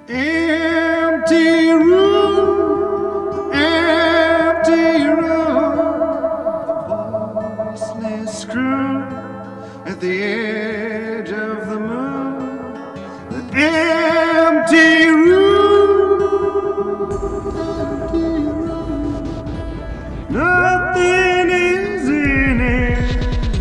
Empty room, voiceless screw at the edge of the moon. The empty room, nothing is in it.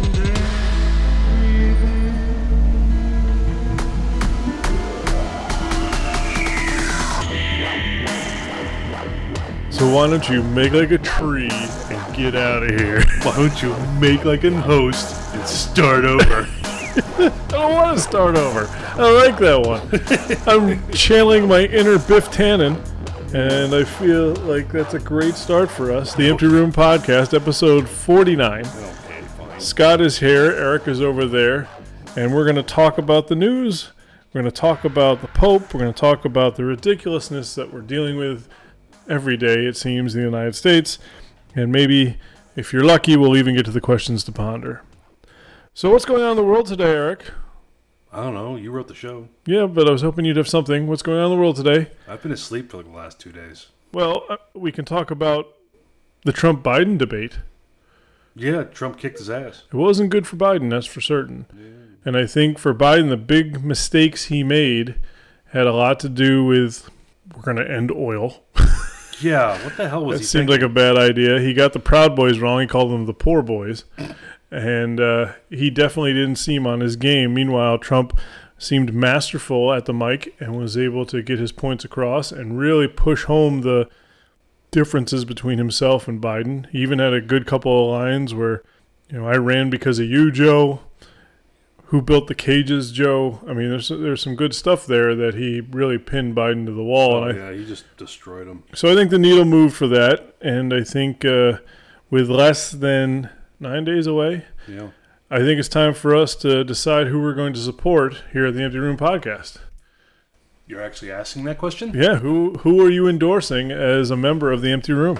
So why don't you make like a tree and get out of here? Why don't you make like a host and start over? I don't want to start over. I like that one. I'm channeling my inner Biff Tannen, and I feel like that's a great start for us. The Empty Room Podcast, episode 49. Scott is here, Eric is over there, and we're going to talk about the news. We're going to talk about the Pope. We're going to talk about the ridiculousness that we're dealing with every day, it seems, in the United States. And maybe, if you're lucky, we'll even get to the questions to ponder. So what's going on in the world today, Eric? I don't know. You wrote the show. Yeah, but I was hoping you'd have something. What's going on in the world today? I've been asleep for like the last 2 days. Well, we can talk about the Trump-Biden debate. Yeah, Trump kicked his ass. It wasn't good for Biden, that's for certain. Yeah. And I think for Biden, the big mistakes he made had a lot to do with, we're going to end oil. Yeah, what the hell was he seemed thinking? Like a bad idea. He got the Proud Boys wrong. He called them the Poor Boys. And he definitely didn't seem on his game. Meanwhile, Trump seemed masterful at the mic and was able to get his points across and really push home the differences between himself and Biden. He even had a good couple of lines where, I ran because of you, Joe. Who built the cages, Joe? I mean, there's some good stuff there that he really pinned Biden to the wall. Yeah, he just destroyed him. So I think the needle moved for that, and I think with less than 9 days away, yeah, I think it's time for us to decide who we're going to support here at the Empty Room Podcast. You're actually asking that question? Yeah, who are you endorsing as a member of the Empty Room?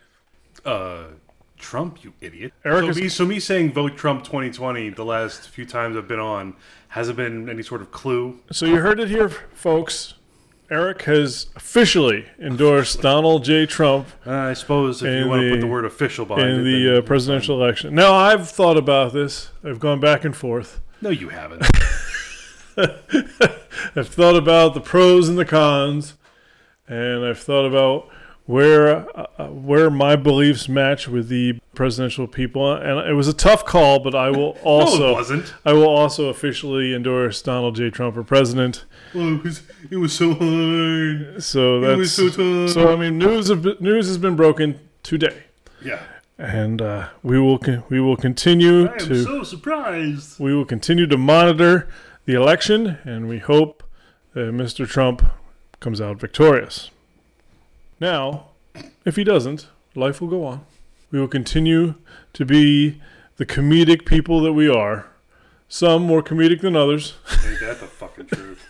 Trump, you idiot. Eric so me saying vote Trump 2020 the last few times I've been on hasn't been any sort of clue. So you heard it here, folks. Eric has officially endorsed Donald J. Trump. I suppose if you want to put the word official behind it. In the presidential election. Now, I've thought about this. I've gone back and forth. No, you haven't. I've thought about the pros and the cons, and I've thought about where my beliefs match with the presidential people, and it was a tough call, but I will also no, it wasn't. I will also officially endorse Donald J. Trump for president. Oh, it was so hard. So that's it was so tough. So I mean, news has been broken today. Yeah, and we will continue I am so surprised. We will continue to monitor the election, and we hope that Mr. Trump comes out victorious. Now, if he doesn't, life will go on. We will continue to be the comedic people that we are. Some more comedic than others. Ain't that the fucking truth?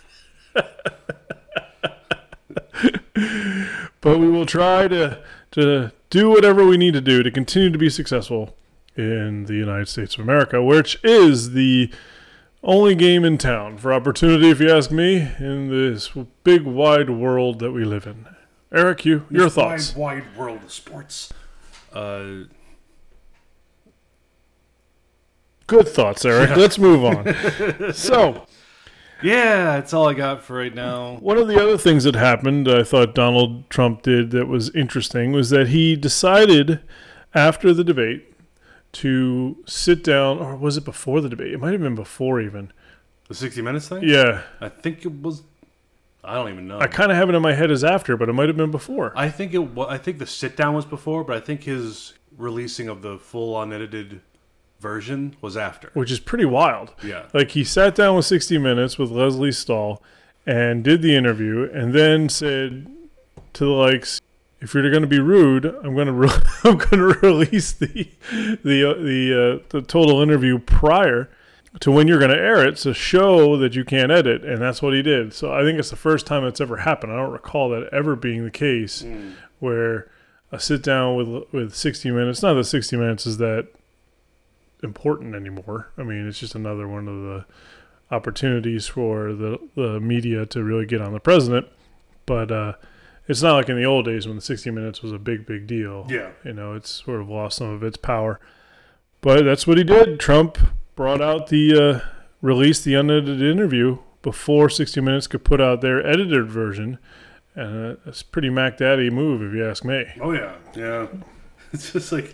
But we will try to do whatever we need to do to continue to be successful in the United States of America, which is the only game in town for opportunity, if you ask me, in this big, wide world that we live in. Eric, your thoughts? Wide world of sports. Good thoughts, Eric. Yeah. Let's move on. So, yeah, that's all I got for right now. One of the other things that happened, I thought Donald Trump did that was interesting, was that he decided after the debate to sit down, or was it before the debate? It might have been before even. The 60 Minutes thing? Yeah. I think it was... I don't even know. I kind of have it in my head as after, but it might have been before. I think the sit down was before, but I think his releasing of the full unedited version was after. Which is pretty wild. Yeah. Like he sat down with 60 Minutes with Leslie Stahl and did the interview and then said to the likes, if you're going to be rude, I'm going to release the total interview prior to when you're going to air it to show that you can't edit, and that's what he did. So I think it's the first time it's ever happened. I don't recall that ever being the case where a sit down with 60 Minutes, not that 60 Minutes is that important anymore. I mean, it's just another one of the opportunities for the media to really get on the president. But it's not like in the old days when the 60 Minutes was a big deal. Yeah. It's sort of lost some of its power. But that's what he did. Trump brought out released the unedited interview before 60 Minutes could put out their edited version. And it's a pretty Mac Daddy move, if you ask me. Oh, yeah. Yeah. It's just like...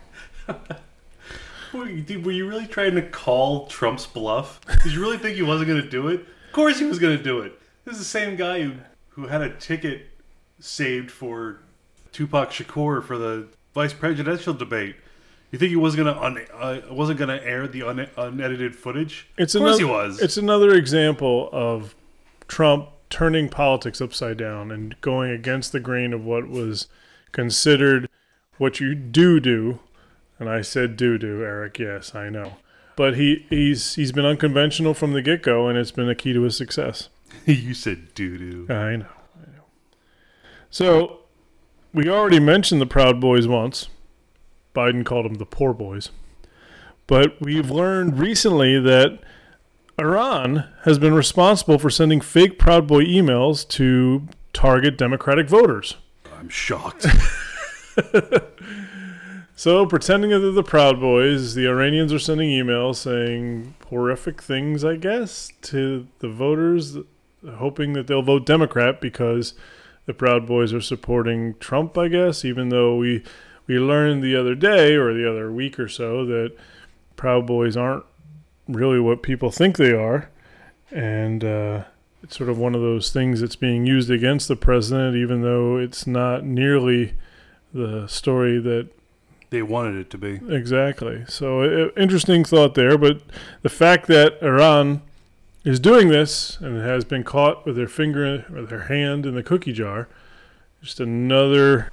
Were you really trying to call Trump's bluff? Did you really think he wasn't going to do it? Of course he was going to do it. This is the same guy who had a ticket saved for Tupac Shakur for the vice presidential debate. You think he wasn't going to air the unedited footage? Of course he was. It's another example of Trump turning politics upside down and going against the grain of what was considered what you do. And I said do, Eric. Yes, I know. But he's been unconventional from the get-go, and it's been a key to his success. You said doo-doo. I know. So, we already mentioned the Proud Boys once. Biden called them the poor boys. But we've learned recently that Iran has been responsible for sending fake Proud Boy emails to target Democratic voters. I'm shocked. So, pretending that they're the Proud Boys, the Iranians are sending emails saying horrific things, I guess, to the voters, hoping that they'll vote Democrat because the Proud Boys are supporting Trump, I guess, even though we learned the other day or the other week or so that Proud Boys aren't really what people think they are. And it's sort of one of those things that's being used against the president, even though it's not nearly the story that they wanted it to be. Exactly. So interesting thought there. But the fact that Iran is doing this and has been caught with their finger or their hand in the cookie jar, just another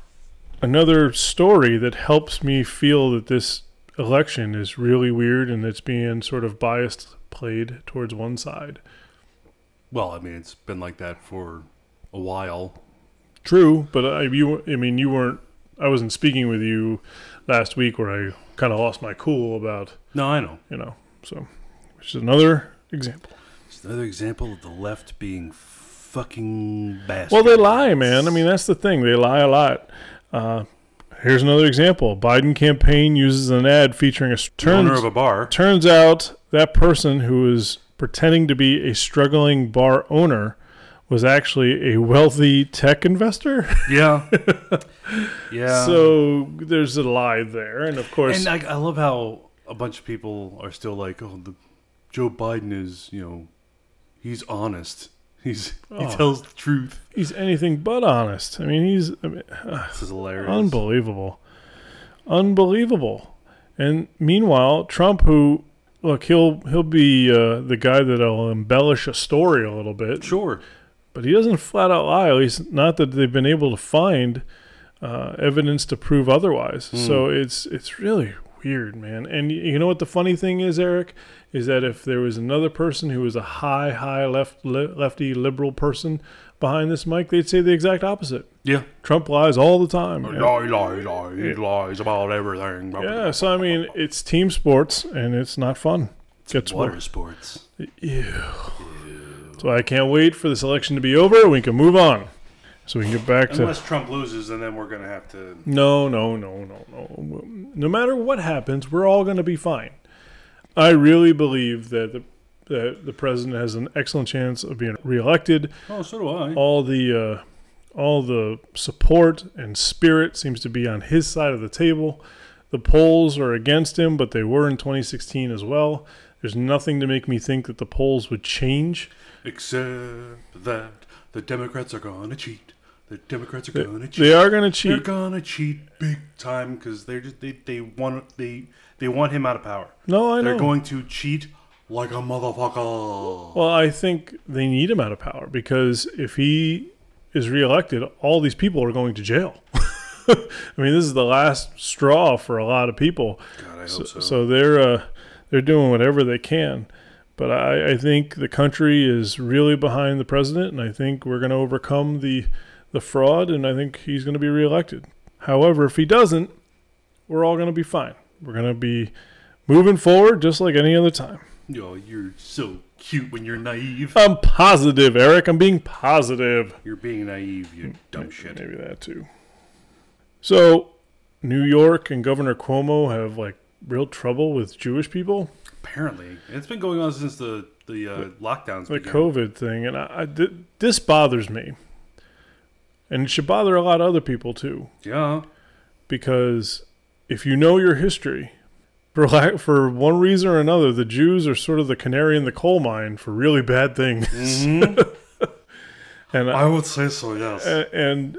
story that helps me feel that this election is really weird and it's being sort of biased, played towards one side. Well, I mean, it's been like that for a while. True, but you weren't. I wasn't speaking with you last week where I kind of lost my cool about. No, I know. So which is another example. It's another example of the left being fucking bastards. Well, they lie, man. I mean, that's the thing. They lie a lot. Here's another example. Biden campaign uses an ad featuring the owner of a bar. Turns out that person who is pretending to be a struggling bar owner was actually a wealthy tech investor. Yeah. Yeah. So there's a lie there. And of course. And I love how a bunch of people are still like, Joe Biden is, he's honest. He tells the truth. He's anything but honest. I mean, this is hilarious. Unbelievable. And meanwhile, Trump, who, look, he'll be the guy that'll embellish a story a little bit. Sure. But he doesn't flat out lie, at least not that they've been able to find evidence to prove otherwise. So it's really weird, man. And you know what the funny thing is, Eric? Is that if there was another person who was a high lefty liberal person behind this mic, they'd say the exact opposite. Yeah. Trump lies all the time. He lies about everything. Yeah, so I mean, it's team sports, and it's not fun. It's water sports. Ew. So I can't wait for this election to be over. We can move on. So we can get back to... Unless Trump loses, and then we're going to have to... No. No matter what happens, we're all going to be fine. I really believe that the president has an excellent chance of being reelected. Oh, so do I. All the support and spirit seems to be on his side of the table. The polls are against him, but they were in 2016 as well. There's nothing to make me think that the polls would change. Except that the Democrats are going to cheat. The Democrats are going to cheat. They are going to cheat. They're going to cheat big time because they want him out of power. No, I know. They're going to cheat like a motherfucker. Well, I think they need him out of power because if he is reelected, all these people are going to jail. I mean, this is the last straw for a lot of people. God, I hope so. So they're doing whatever they can. But I think the country is really behind the president, and I think we're going to overcome the fraud, and I think he's going to be reelected. However, if he doesn't, we're all going to be fine. We're going to be moving forward just like any other time. Oh, you're so cute when you're naive. I'm positive, Eric. I'm being positive. You're being naive, you dumb shit. Maybe that too. So, New York and Governor Cuomo have like real trouble with Jewish people. Apparently, it's been going on since the lockdowns. The began. COVID thing, and this bothers me, and it should bother a lot of other people too. Yeah. Because if you know your history, for one reason or another, the Jews are sort of the canary in the coal mine for really bad things. Mm-hmm. And I would say so, yes. And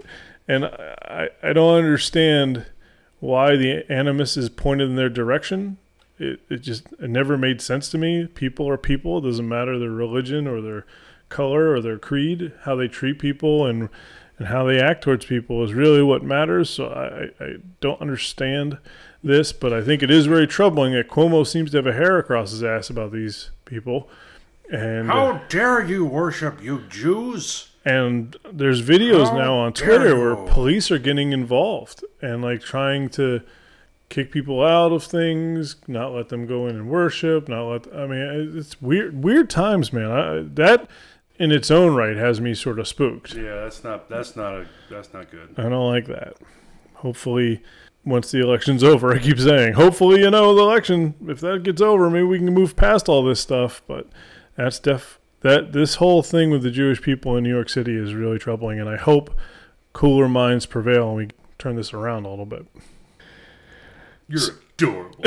I don't understand why the animus is pointed in their direction. It never made sense to me. People are people. It doesn't matter their religion or their color or their creed. How they treat people and how they act towards people is really what matters. So I don't understand this, but I think it is very troubling that Cuomo seems to have a hair across his ass about these people. And how dare you worship, you Jews? And there's videos now on Twitter you. where police are getting involved and like trying to kick people out of things, not let them go in and worship, it's weird times, man. That in its own right has me sort of spooked. Yeah, that's not good. I don't like that. Hopefully, once the election's over, I keep saying, hopefully, the election, if that gets over, maybe we can move past all this stuff. But that's this whole thing with the Jewish people in New York City is really troubling, and I hope cooler minds prevail and we turn this around a little bit. You're adorable.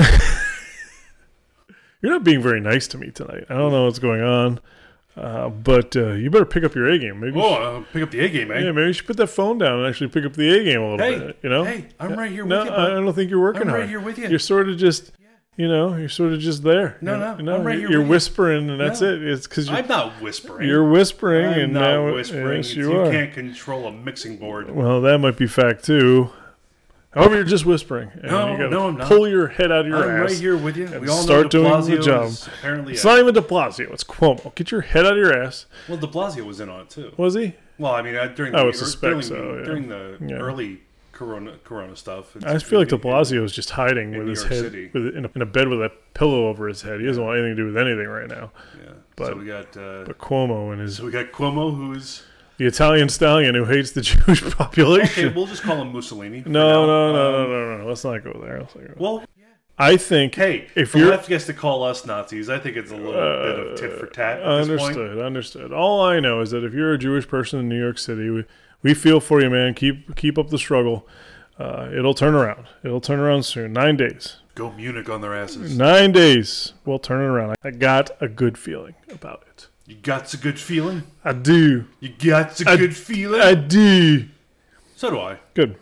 You're not being very nice to me tonight. I don't know what's going on, but you better pick up your A game. Maybe. Pick up the A game, eh? Yeah, maybe you should put that phone down and actually pick up the A game a little bit. Hey, I'm right here with you. No, I don't think you're working hard. I'm right here with you. You're sort of just, you're sort of just there. No, I'm right here. You're with whispering, and that's it. It's because I'm not whispering. You're whispering, I'm and not now whispering. yes, you are. Can't control a mixing board. Well, that might be fact too. However, you're just whispering. And No, I'm not. Pull your head out of your I'm ass. right here with you. And We all start know doing De the Blasio job. is apparently. It's not even De Blasio. It's Cuomo. Get your head out of your ass. Well, De Blasio was in on it too. Was he? Well, I mean, during I the would suspect so, yeah. during the Yeah. early Corona stuff. I feel like De Blasio is just hiding with New his York head City. in a bed with a pillow over his head. He doesn't want anything to do with anything right now. Yeah. But so we got Cuomo and his Cuomo, who's the Italian stallion who hates the Jewish population. okay. We'll just call him Mussolini. No. Let's not go there. Well, I think if the left gets to call us Nazis, I think it's a little bit of tit for tat. At this point. Understood. All I know is that if you're a Jewish person in New York City, we feel for you, man. Keep up the struggle. It'll turn around. It'll turn around soon. 9 days. Go Munich on their asses. 9 days. We'll turn it around. I got a good feeling about it. You got a good feeling? I do. You got a good feeling? I do. So do I. Good.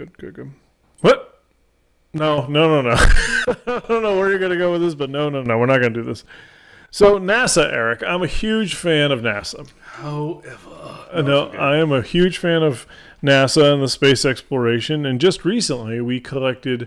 What? No. I don't know where you're going to go with this, but no. We're not going to do this. So, NASA, Eric. I'm a huge fan of NASA. However. No, I am a huge fan of NASA and the space exploration. And just recently, we collected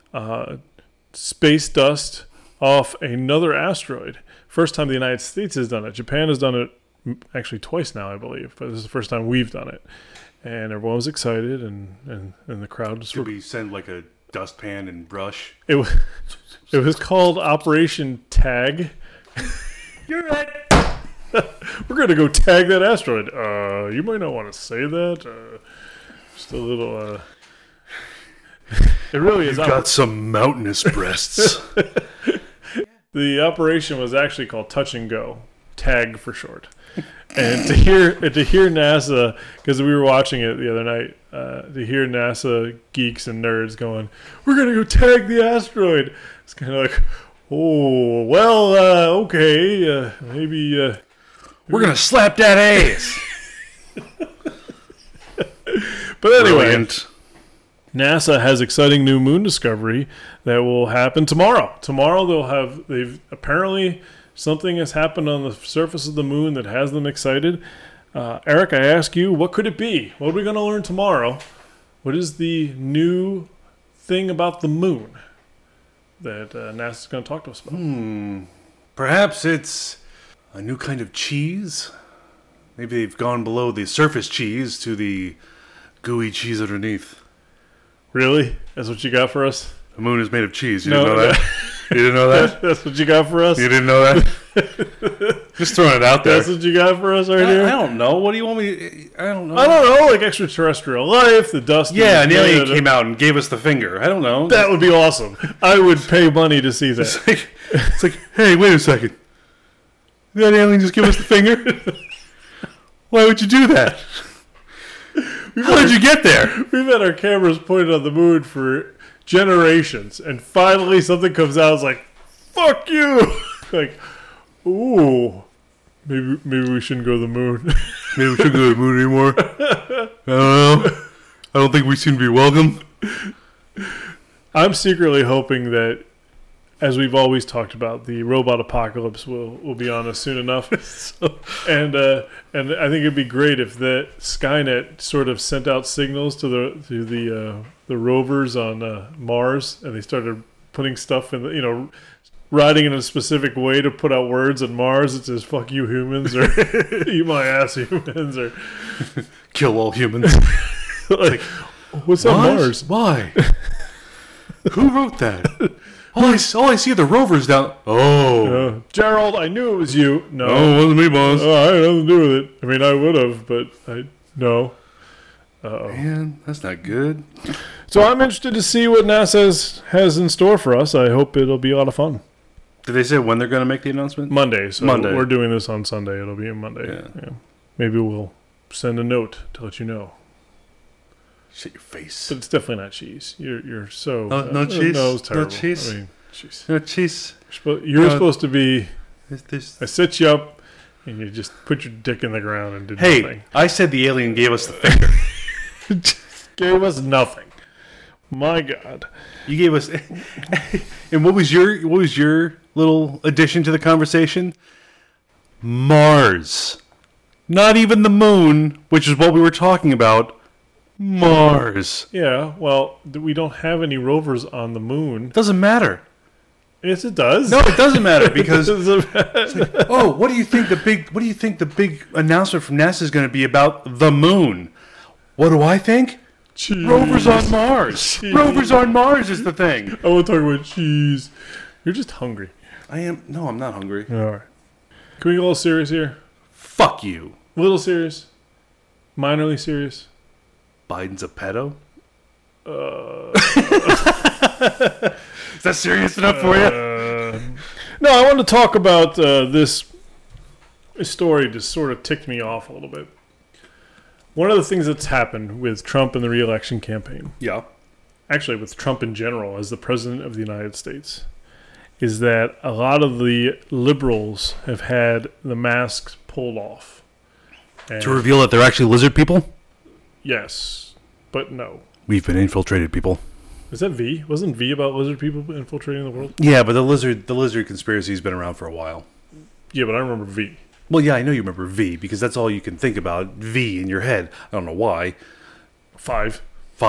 space dust off another asteroid. First time the United States has done it. Japan has done it actually twice now, I believe. But this is the first time we've done it. And everyone was excited, and the crowd was... Did we send like a dustpan and brush? It was called Operation Tag. You're right. We're going to go tag that asteroid. You might not want to say that. Just a little... It really is... You've got some mountainous breasts. The operation was actually called Touch and Go. TAG for short. And to hear NASA, because we were watching it the other night, to hear NASA geeks and nerds going, we're going to go tag the asteroid. It's kind of like, oh, well, okay, maybe... we're going to slap that ass. But anyway, Brilliant. NASA has exciting new moon discovery that will happen tomorrow. Tomorrow they've apparently... Something has happened on the surface of the moon that has them excited. Eric, I ask you, what could it be? What are we going to learn tomorrow? What is the new thing about the moon that NASA's going to talk to us about? Perhaps it's a new kind of cheese. Maybe they've gone below the surface cheese to the gooey cheese underneath. Really? That's what you got for us? The moon is made of cheese. You didn't know that? You didn't know that? That's what you got for us? You didn't know that? Just throwing it out there. That's what you got for us right here? I don't know. What do you want me? I don't know. I don't know, like extraterrestrial life, the dust. Yeah, an alien came out and gave us the finger. I don't know. That would be awesome. I would pay money to see that. It's like, hey, wait a second. Did that alien just give us the finger? Why would you do that? How did you get there? We've had our cameras pointed on the moon for generations, and finally something comes out. It's like, fuck you. Like, ooh, maybe we shouldn't go to the moon. Maybe we shouldn't go to the moon anymore. I don't know. I don't think we seem to be welcome. I'm secretly hoping that, as we've always talked about, the robot apocalypse will be on us soon enough. And I think it'd be great if the Skynet sort of sent out signals to the rovers on Mars, and they started putting stuff in the, writing in a specific way to put out words on Mars. It says "fuck you humans" or "eat my ass humans" or "kill all humans." Like, what's on Mars? Why? Who wrote that? All I see are the rovers down. Oh, Gerald, I knew it was you. No, it wasn't me, boss. I had nothing to do with it. I mean, I would have, but no. Man, that's not good. So I'm interested to see what NASA has in store for us. I hope it'll be a lot of fun. Did they say when they're going to make the announcement? Monday. So Monday. We're doing this on Sunday. It'll be on Monday. Yeah. Maybe we'll send a note to let you know. Shut your face. But it's definitely not cheese. You're so... No cheese? No, it's terrible. No cheese? I mean, cheese. No cheese? You're supposed to be... This. I set you up, and you just put your dick in the ground and did nothing. Hey, I said the alien gave us the finger. Gave us nothing. My God. You gave us... And what was your little addition to the conversation? Mars. Not even the moon, which is what we were talking about. Mars. Yeah, well, we don't have any rovers on the moon. Doesn't matter. Yes, it does. No, it doesn't matter because it's like, what do you think the big announcement from NASA is going to be about the moon? What do I think? Cheese. Rovers on Mars. Cheese. Rovers on Mars is the thing. I want to talk about cheese. You're just hungry. I am. No, I'm not hungry. All right. Can we get a little serious here? Fuck you. A little serious. Minorly serious. Biden's a pedo? Is that serious enough for you? No, I want to talk about this story. Just sort of ticked me off a little bit. One of the things that's happened with Trump and the re-election campaign, actually with Trump in general as the president of the United States, is that a lot of the liberals have had the masks pulled off. To reveal that they're actually lizard people? Yes, but no. We've been infiltrated, people. Is that V? Wasn't V about lizard people infiltrating the world? Yeah, but the lizard conspiracy has been around for a while. Yeah, but I remember V. Well, yeah, I know you remember V because that's all you can think about, V in your head. I don't know why. 5.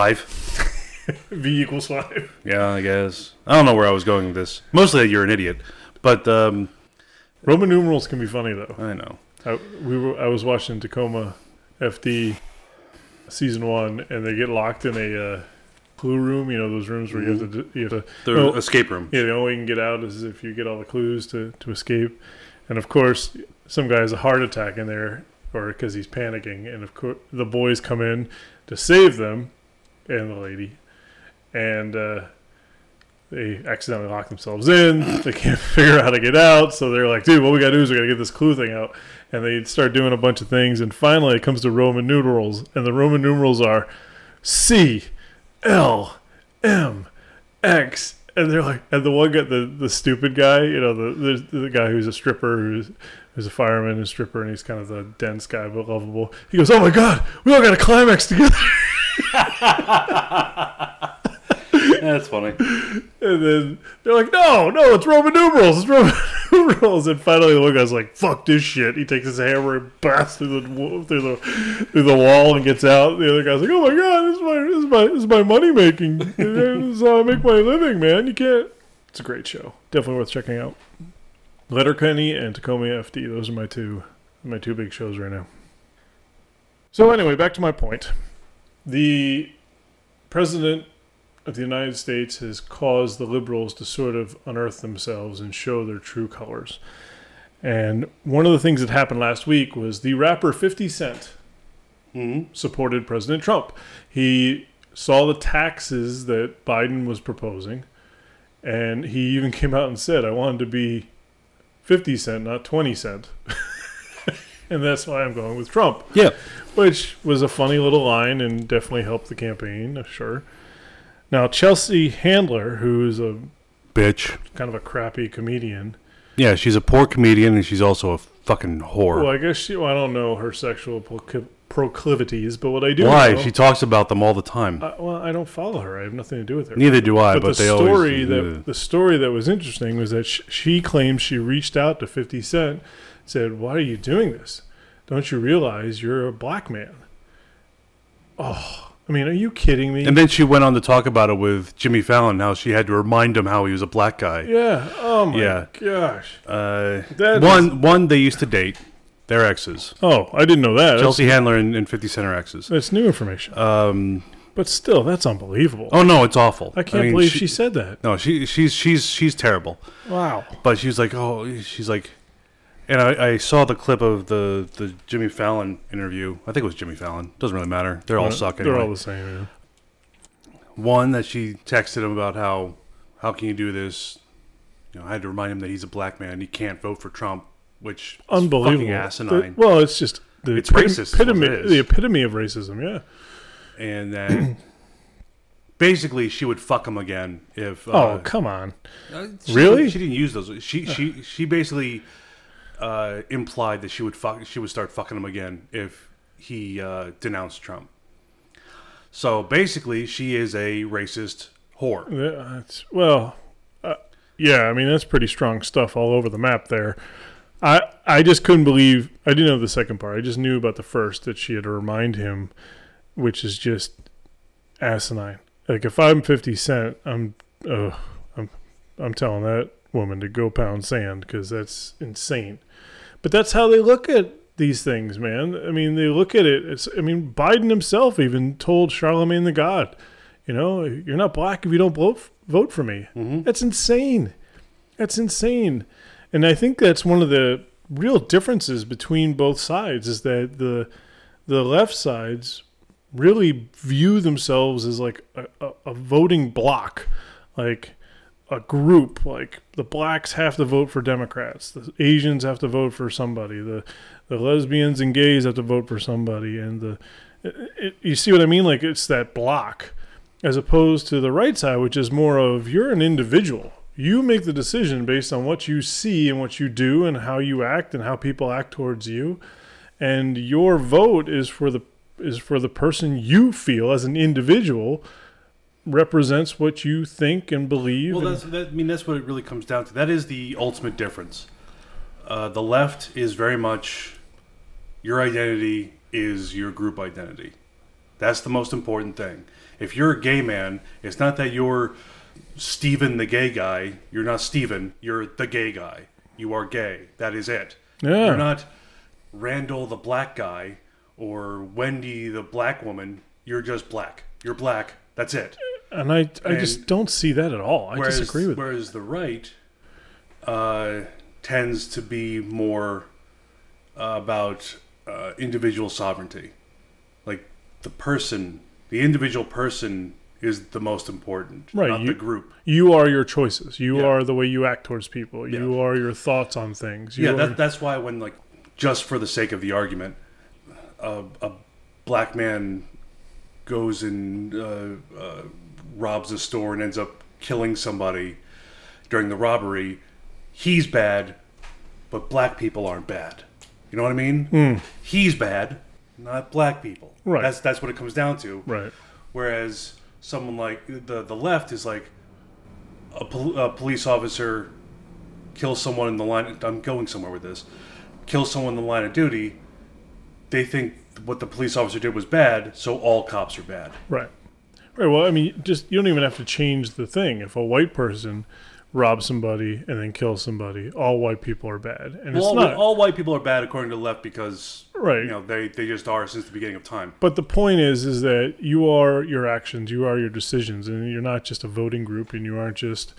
V equals 5. Yeah, I guess. I don't know where I was going with this. Mostly that you're an idiot. But, Roman numerals can be funny, though. I know. I was watching Tacoma FD season 1, and they get locked in a clue room. You know, those rooms where you have to The escape room. Yeah, the only way you can get out is if you get all the clues to escape. And of course, some guy has a heart attack in there, or because he's panicking. And of course, the boys come in to save them, and the lady, and they accidentally lock themselves in. They can't figure out how to get out, so they're like, "Dude, what we gotta do is we gotta get this clue thing out." And they start doing a bunch of things, and finally it comes to Roman numerals, and the Roman numerals are C, L, M, X. And they're like, and the one guy, the stupid guy, you know, the guy who's a stripper, who's a fireman and stripper, and he's kind of the dense guy but lovable. He goes, "Oh my God, we all got a climax together." That's funny. And then they're like, no, it's Roman numerals. It's Roman numerals. And finally the one guy's like, "Fuck this shit." He takes his hammer and blasts through the wall and gets out. The other guy's like, "Oh my God, this is my money making. This is how I make my living, man. You can't." It's a great show. Definitely worth checking out. Letterkenny and Tacoma FD. Those are my two big shows right now. So anyway, back to my point. The president of the United States has caused the liberals to sort of unearth themselves and show their true colors. And one of the things that happened last week was the rapper 50 Cent supported President Trump. He saw the taxes that Biden was proposing, and he even came out and said, I wanted to be 50 cent, not 20 cent. And that's why I'm going with Trump. Yeah. Which was a funny little line and definitely helped the campaign, sure. Now, Chelsea Handler, who is a Bitch. kind of a crappy comedian. Yeah, she's a poor comedian, and she's also a fucking whore. Well, I guess I don't know her sexual proclivities, but what I do Why? know... She talks about them all the time. well, I don't follow her. I have nothing to do with her. Neither do I, but the they story always... the story that was interesting was that she claims she reached out to 50 Cent, said, why are you doing this? Don't you realize you're a black man? Oh, I mean, are you kidding me? And then she went on to talk about it with Jimmy Fallon, how she had to remind him how he was a black guy. Yeah. Oh, my gosh. One, they used to date. They're exes. Oh, I didn't know that. Chelsea Handler and 50 Cent are exes. That's new information. But still, that's unbelievable. Oh, no, it's awful. I can't believe she said that. No, she's terrible. Wow. But she's like, and I saw the clip of the Jimmy Fallon interview. I think it was Jimmy Fallon. Doesn't really matter. They're all suck anyway. They're all the same, yeah. One that she texted him about how can you do this? I had to remind him that he's a black man. He can't vote for Trump, which is unbelievable. Fucking asinine. Well, it's just it's racist. The epitome of racism, yeah. And then basically she would fuck him again if. Oh, come on! Really? She didn't use those. She basically implied that she would start fucking him again if he denounced Trump. So basically, she is a racist whore. Yeah, I mean that's pretty strong stuff all over the map there. I just couldn't believe I didn't know the second part. I just knew about the first that she had to remind him, which is just asinine. Like if I'm 50 Cent, I'm telling that woman to go pound sand because that's insane. But that's how they look at these things, man. I mean, they look at it. Biden himself even told Charlemagne the God, you're not black if you don't vote for me. Mm-hmm. That's insane. That's insane. And I think that's one of the real differences between both sides is that the left sides really view themselves as like a voting bloc, like a group. Like the blacks have to vote for Democrats, the Asians have to vote for somebody, the lesbians and gays have to vote for somebody, and you see what I mean? Like it's that block, as opposed to the right side, which is more of you're an individual. You make the decision based on what you see and what you do and how you act and how people act towards you, and your vote is for the person you feel as an individual represents what you think and believe. Well, that's what it really comes down to. That is the ultimate difference. The left is very much your identity is your group identity. That's the most important thing. If you're a gay man, it's not that you're Steven the gay guy. You're not Steven. You're the gay guy. You are gay. That is it. Yeah. You're not Randall the black guy or Wendy the black woman. You're just black. You're black. That's it. And I just don't see that at all. I disagree with that. Whereas the right tends to be more about individual sovereignty. Like the individual person is the most important, right, not the group. You are your choices. You are the way you act towards people. You are your thoughts on things. That's why when, just for the sake of the argument, a black man goes and robs a store and ends up killing somebody during the robbery, he's bad, but black people aren't bad. You know what I mean? He's bad, not black people. Right. That's what it comes down to. Right. Whereas someone like the left is like a police officer kills someone in the line. I'm going somewhere with this. Kills someone in the line of duty. They think what the police officer did was bad, so all cops are bad. Right. Right. Well, I mean, you don't even have to change the thing. If a white person rob somebody, and then kill somebody. All white people are bad, and Well, it's not. all white people are bad according to the left because Right. you know they just are since the beginning of time. But the point is that you are your actions, you are your decisions, and you're not just a voting group, and you aren't just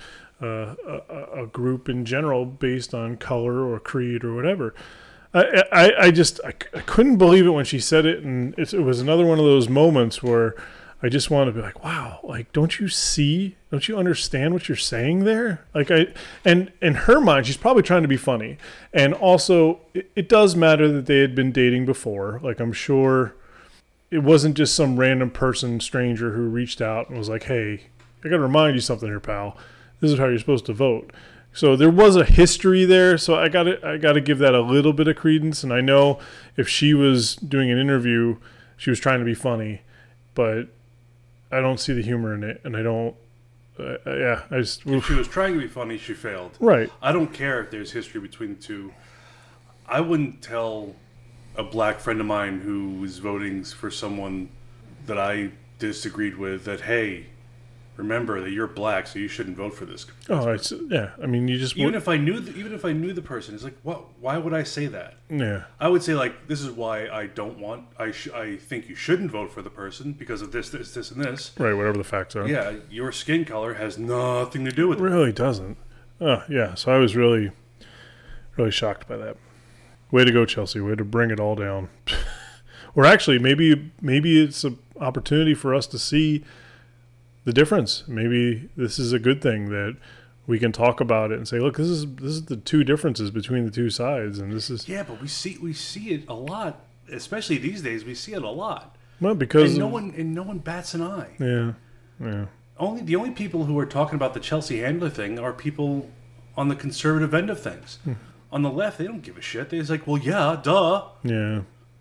a group in general based on color or creed or whatever. I couldn't believe it when she said it, and it was another one of those moments where I just want to be like, wow, like, don't you understand what you're saying there? Like, and in her mind, she's probably trying to be funny. And also, it does matter that they had been dating before. Like, I'm sure it wasn't just some random person, stranger, who reached out and was like, hey, I got to remind you something here, pal. This is how you're supposed to vote. So there was a history there. So I got to give that a little bit of credence. And I know if she was doing an interview, she was trying to be funny, but I don't see the humor in it, and I don't. If she was trying to be funny, she failed. Right. I don't care if there's history between the two. I wouldn't tell a black friend of mine who was voting for someone that I disagreed with that, hey, remember that you're black, so you shouldn't vote for this. I mean, you just even if I knew the person, it's like, what? Why would I say that? Yeah. I would say, like, this is why I don't want. I think you shouldn't vote for the person because of this, and this. Right. Whatever the facts are. Yeah, your skin color has nothing to do with it. It really doesn't. Yeah. So I was really, really shocked by that. Way to go, Chelsea. Way to bring it all down. Or actually, maybe it's an opportunity for us to see the difference. Maybe this is a good thing that we can talk about it and say, look, this is the two differences between the two sides, and this is but we see it a lot, especially these days. We see it a lot. Well, because no one bats an eye. Yeah. The only people who are talking about the Chelsea Handler thing are people on the conservative end of things. On the left, they don't give a shit. They're just like, well, yeah, duh. Yeah.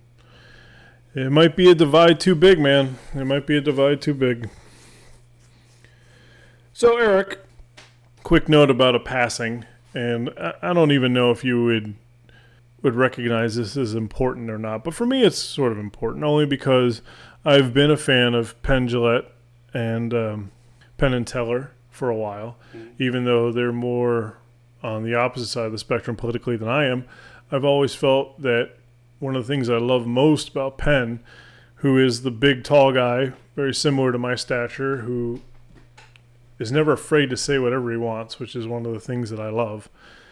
It might be a divide too big, man. It might be a divide too big. So, Eric, quick note about a passing, and I don't even know if you would recognize this as important or not, but for me it's sort of important, only because I've been a fan of Penn Jillette and Penn and Teller for a while, even though they're more on the opposite side of the spectrum politically than I am. I've always felt that one of the things I love most about Penn, who is the big, tall guy, very similar to my stature, who is never afraid to say whatever he wants, which is one of the things that I love.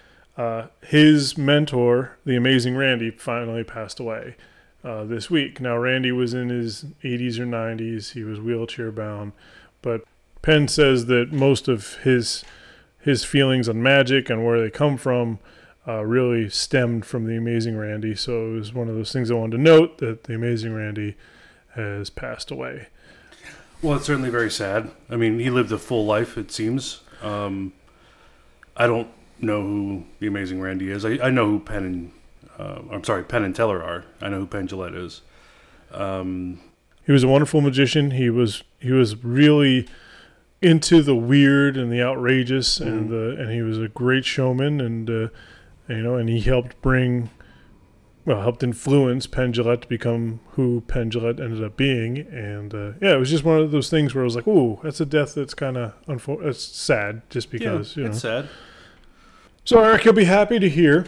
His mentor, the amazing Randy, finally passed away this week. Now, Randy was in his 80s or 90s. He was wheelchair bound. But Penn says that most of his feelings on magic and where they come from really stemmed from the amazing Randy. So it was one of those things I wanted to note, that the amazing Randy has passed away. Well, it's certainly very sad. I mean, he lived a full life, it seems. I don't know who the amazing Randy is. I know who Penn and Teller are. I know who Penn Jillette is. He was a wonderful magician. He was really into the weird and the outrageous, and he was a great showman, and he helped influence Penn Jillette to become who Penn Jillette ended up being. And it was just one of those things where I was like, ooh, that's a death that's kind of it's sad, just because, it's sad. So, Eric, you'll be happy to hear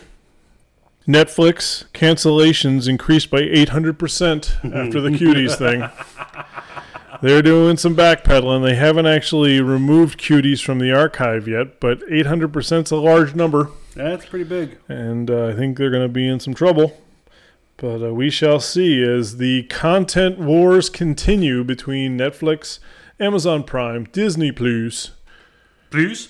Netflix cancellations increased by 800% after the Cuties thing. They're doing some backpedaling. They haven't actually removed Cuties from the archive yet, but 800% is a large number. That's pretty big. And I think they're going to be in some trouble. But we shall see as the content wars continue between Netflix, Amazon Prime, Disney Plus. Please?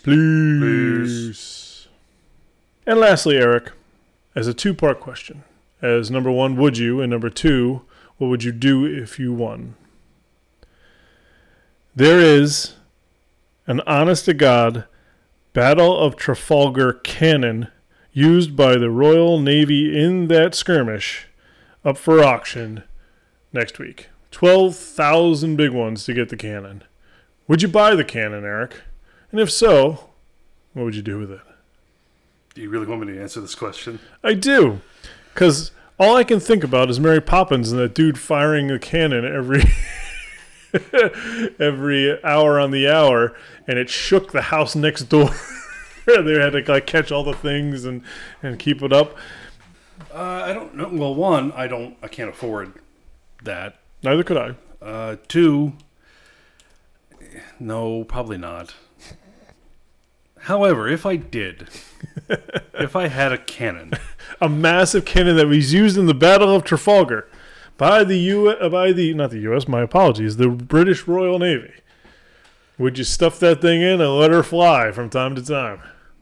And lastly, Eric, as a two-part question. As number one, would you? And number two, what would you do if you won? There is an honest-to-God Battle of Trafalgar cannon used by the Royal Navy in that skirmish up for auction next week. 12,000 big ones to get the cannon. Would you buy the cannon, Eric? And if so, what would you do with it? Do you really want me to answer this question? I do, because all I can think about is Mary Poppins and that dude firing a cannon every hour on the hour, and it shook the house next door. they had to like catch all the things and keep it up. I don't know. Well, one, I can't afford that. Neither could I. Two, no, probably not. However, if I did, if I had a cannon, a massive cannon that was used in the Battle of Trafalgar by not the U.S., my apologies, the British Royal Navy, would you stuff that thing in and let her fly from time to time?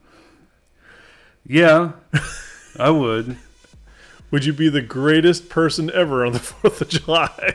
Yeah, I would. Would you be the greatest person ever on the 4th of July?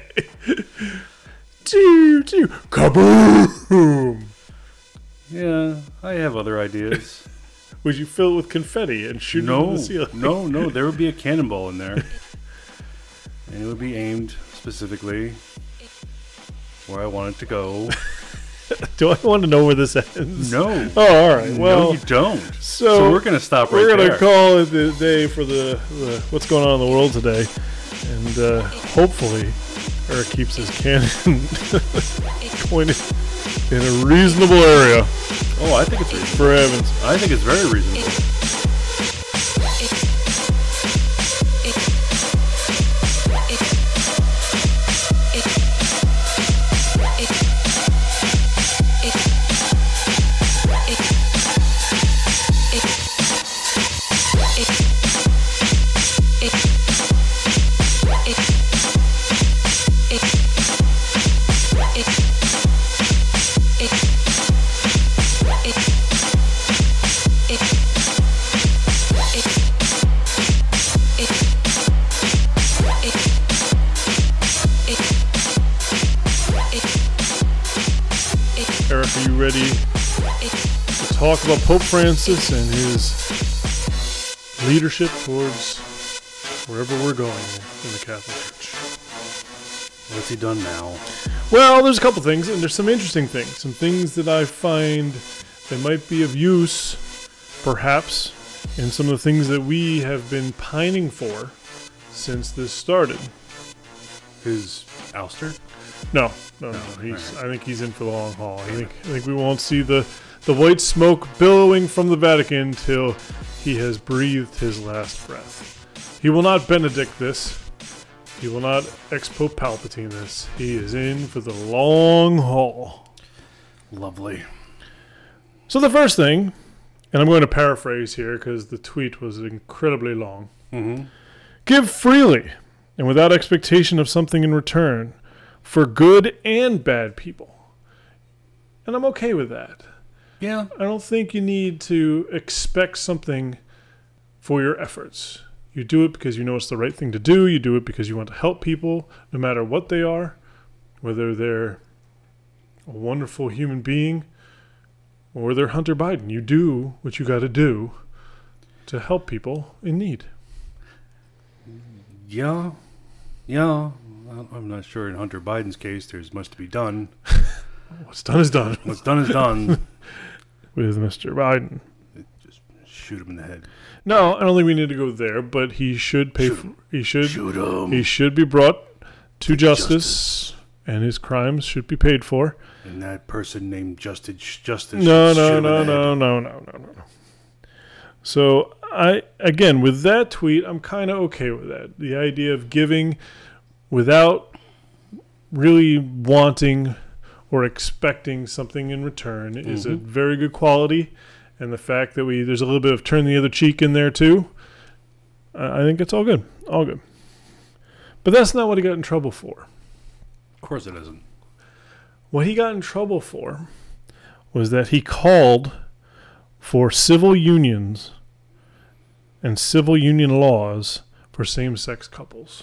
Choo, choo, kaboom! Yeah, I have other ideas. Would you fill it with confetti and shoot it into the ceiling? No, there would be a cannonball in there. And it would be aimed specifically where I want it to go. Do I want to know where this ends? No. Oh, all right. Well, no, you don't. So we're going to stop right there. We're going to call it the day for the what's going on in the world today. And hopefully Eric keeps his cannon pointed in a reasonable area. Oh, I think it's reasonable. For heavens. I think it's very reasonable. Eric, are you ready to talk about Pope Francis and his leadership towards wherever we're going in the Catholic Church? What's he done now? Well, there's a couple things, and there's some interesting things. Some things that I find that might be of use, perhaps, in some of the things that we have been pining for since this started. His ouster? No. I think he's in for the long haul. I think we won't see the white smoke billowing from the Vatican till he has breathed his last breath. He will not Benedict this. He will not ex-Pope Palpatine this. He is in for the long haul. Lovely. So the first thing, and I'm going to paraphrase here because the tweet was incredibly long. Mm-hmm. Give freely and without expectation of something in return, for good and bad people. And I'm okay with that. Yeah. I don't think you need to expect something for your efforts. You do it because you know it's the right thing to do. You do it because you want to help people, no matter what they are, whether they're a wonderful human being or they're Hunter Biden. You do what you got to do to help people in need. Yeah. I'm not sure in Hunter Biden's case there's much to be done. What's done is done. What's done is done. With Mr. Biden. Just shoot him in the head. No, I don't think we need to go there, but he should pay. Shoot him. He should be brought to justice, and his crimes should be paid for. And that person named Justice. No. So again, with that tweet, I'm kind of okay with that. The idea of giving without really wanting or expecting something in return is a very good quality. And the fact that there's a little bit of turn the other cheek in there too, I think it's all good. All good. But that's not what he got in trouble for. Of course it isn't. What he got in trouble for was that he called for civil unions and civil union laws for same-sex couples.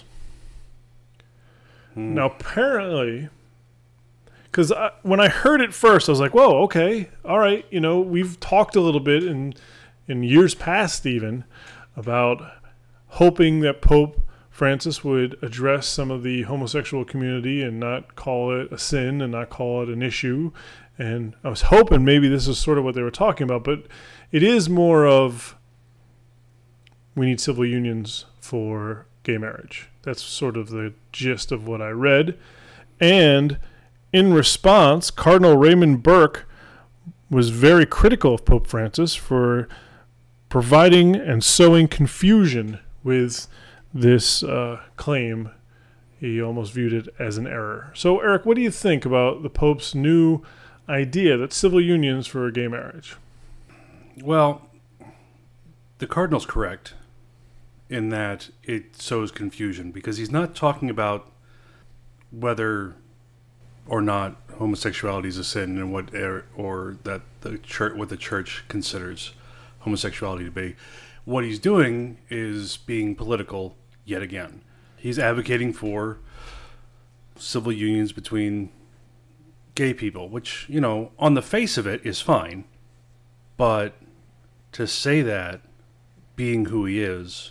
Now, apparently, because when I heard it first, I was like, whoa, okay, all right. You know, we've talked a little bit in years past even about hoping that Pope Francis would address some of the homosexual community and not call it a sin and not call it an issue. And I was hoping maybe this is sort of what they were talking about, but it is more of we need civil unions for gay marriage. That's sort of the gist of what I read. And in response, Cardinal Raymond Burke was very critical of Pope Francis for providing and sowing confusion with this claim. He almost viewed it as an error. So, Eric, what do you think about the Pope's new idea that civil unions for a gay marriage? Well, the Cardinal's correct in that it sows confusion because he's not talking about whether or not homosexuality is a sin and what that the church considers homosexuality to be. What he's doing is being political yet again. He's advocating for civil unions between gay people, which, on the face of it is fine. But to say that being who he is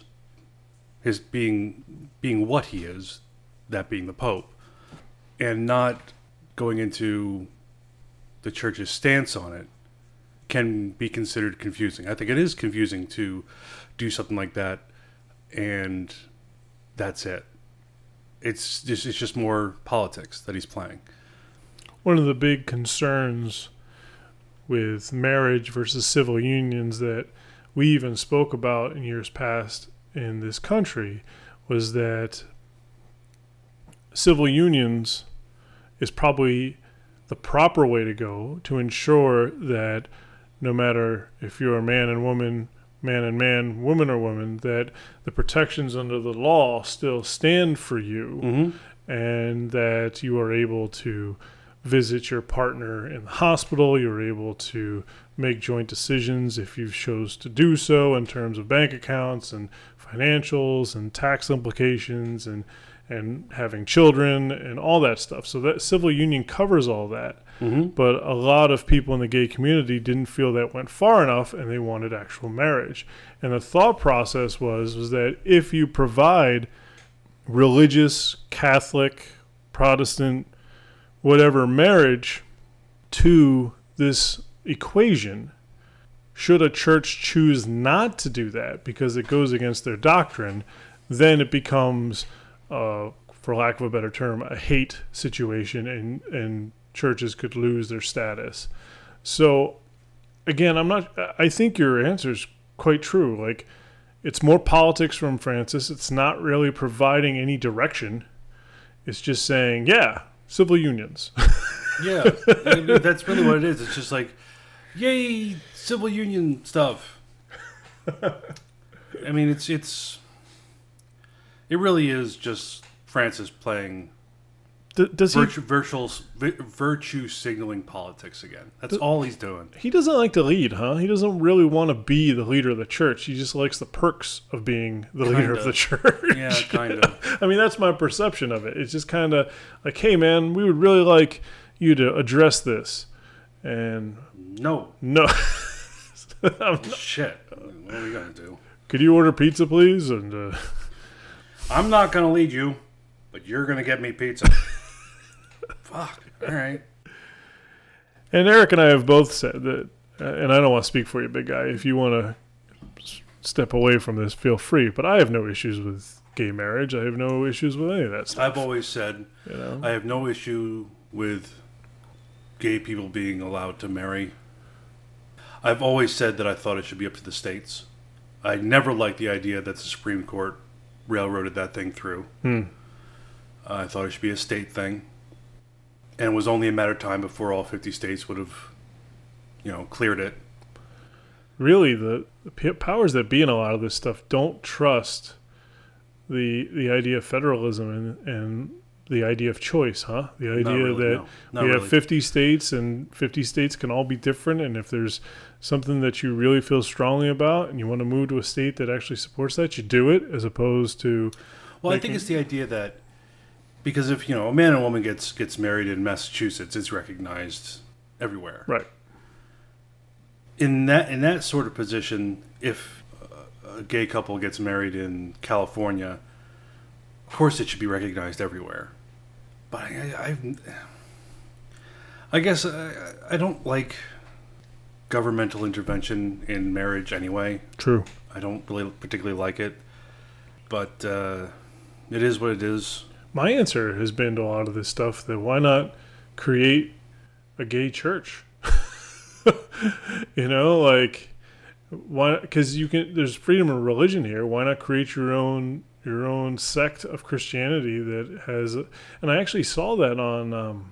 being what he is, that being the Pope, and not going into the church's stance on it can be considered confusing. I think it is confusing to do something like that and that's it. It's just more politics that he's playing. One of the big concerns with marriage versus civil unions that we even spoke about in years past in this country was that civil unions is probably the proper way to go to ensure that no matter if you're a man and woman, man and man, woman or woman, that the protections under the law still stand for you, and that you are able to visit your partner in the hospital, you're able to make joint decisions if you chose to do so in terms of bank accounts and financials and tax implications and having children and all that stuff. So that civil union covers all that. But a lot of people in the gay community didn't feel that went far enough and they wanted actual marriage. And the thought process was that if you provide religious, Catholic, Protestant, whatever marriage to this equation, should a church choose not to do that because it goes against their doctrine, then it becomes, for lack of a better term, a hate situation, and churches could lose their status. So, again, I think your answer is quite true. Like, it's more politics from Francis. It's not really providing any direction. It's just saying, yeah, civil unions. Yeah, that's really what it is. It's just like, yay, civil union stuff. I mean, it really is just Francis playing virtue signaling politics again. That's all he's doing. He doesn't like to lead, huh? He doesn't really want to be the leader of the church. He just likes the perks of being the leader of the church. Yeah, kind of. I mean, that's my perception of it. It's just kind of like, hey, man, we would really like you to address this. And no. Shit. What are we going to do? Could you order pizza, please? And I'm not going to lead you, but you're going to get me pizza. Fuck. All right. And Eric and I have both said that, and I don't want to speak for you, big guy. If you want to step away from this, feel free. But I have no issues with gay marriage. I have no issues with any of that stuff. I've always said, I have no issue with gay people being allowed to marry. I've always said that I thought it should be up to the states. I never liked the idea that the Supreme Court railroaded that thing through. I thought it should be a state thing. And it was only a matter of time before all 50 states would have, cleared it. Really, the powers that be in a lot of this stuff don't trust the idea of federalism and the idea of choice, huh? The idea that we have 50 states and 50 states can all be different. And if there's something that you really feel strongly about and you want to move to a state that actually supports that, you do it, as opposed to... Well, I think it's the idea that because if, a man and a woman gets married in Massachusetts, it's recognized everywhere. Right. In that sort of position, if a gay couple gets married in California, of course it should be recognized everywhere. But I guess I don't like governmental intervention in marriage anyway. True. I don't really particularly like it. But it is what it is. My answer has been to a lot of this stuff that why not create a gay church? You know, like, why? Because there's freedom of religion here. Why not create your own sect of Christianity that has? And I actually saw that on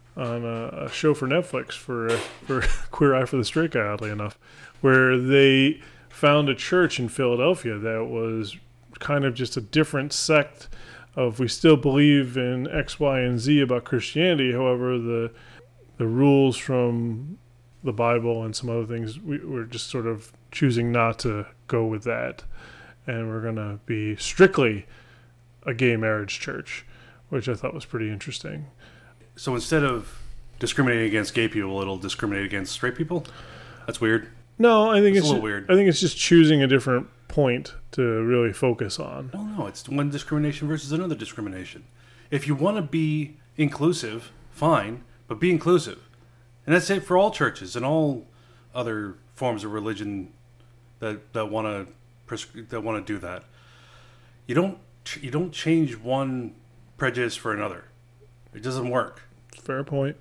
a show for Netflix for Queer Eye for the Straight Guy, oddly enough, where they found a church in Philadelphia that was kind of just a different sect of, we still believe in X, Y, and Z about Christianity. However, the rules from the Bible and some other things, we're just sort of choosing not to go with that. And we're going to be strictly a gay marriage church, which I thought was pretty interesting. So instead of discriminating against gay people, it'll discriminate against straight people? That's weird. No, I think it's a little weird. I think it's just choosing a different point to really focus on. No, it's one discrimination versus another discrimination. If you want to be inclusive, fine, but be inclusive. And that's it for all churches and all other forms of religion that want to do that. You don't change one prejudice for another. It doesn't work. Fair point.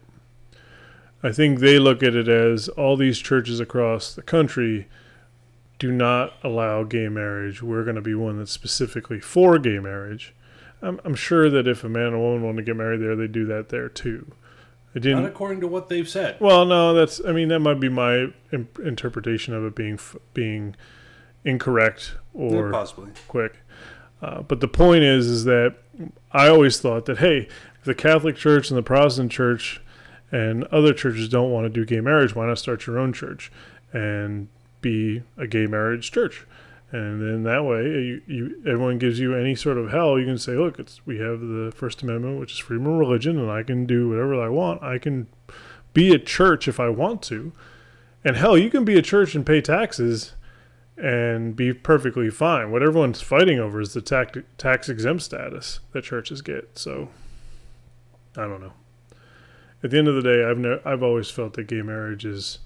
I think they look at it as all these churches across the country do not allow gay marriage. We're going to be one that's specifically for gay marriage. I'm sure that if a man and woman want to get married there, they do that there too. Not according to what they've said. Well, no, that might be my interpretation of it being incorrect or possibly quick. But the point is that I always thought that, hey, if the Catholic Church and the Protestant Church and other churches don't want to do gay marriage, why not start your own church and be a gay marriage church? And then that way, everyone gives you any sort of hell. You can say, look, we have the First Amendment, which is freedom of religion, and I can do whatever I want. I can be a church if I want to. And hell, you can be a church and pay taxes and be perfectly fine. What everyone's fighting over is the tax-exempt status that churches get. So, I don't know. At the end of the day, I've always felt that gay marriage is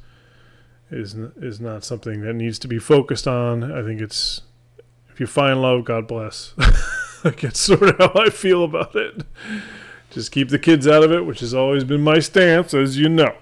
not something that needs to be focused on. I think it's, if you find love, God bless. Like, it's sort of how I feel about it. Just keep the kids out of it, which has always been my stance, as you know.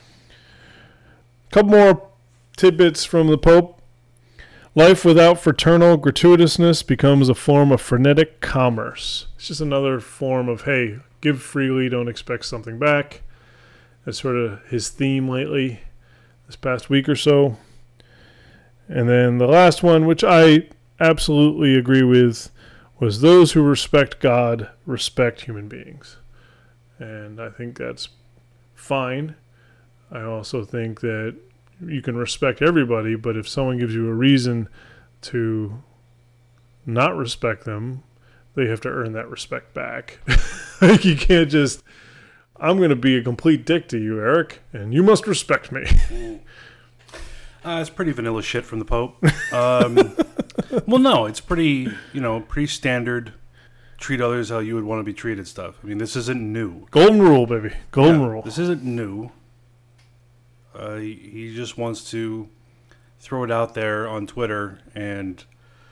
A couple more tidbits from the Pope. Life without fraternal gratuitousness becomes a form of frenetic commerce. It's just another form of, hey, give freely, don't expect something back. That's sort of his theme lately, this past week or so. And then the last one, which I absolutely agree with, was those who respect God respect human beings. And I think that's fine. I also think that you can respect everybody, but if someone gives you a reason to not respect them, they have to earn that respect back. Like, you can't just, I'm going to be a complete dick to you, Eric, and you must respect me. It's pretty vanilla shit from the Pope. Well, no, it's pretty standard. Treat others how you would want to be treated stuff. I mean, this isn't new. Golden rule, baby. Golden rule. This isn't new. He just wants to throw it out there on Twitter and,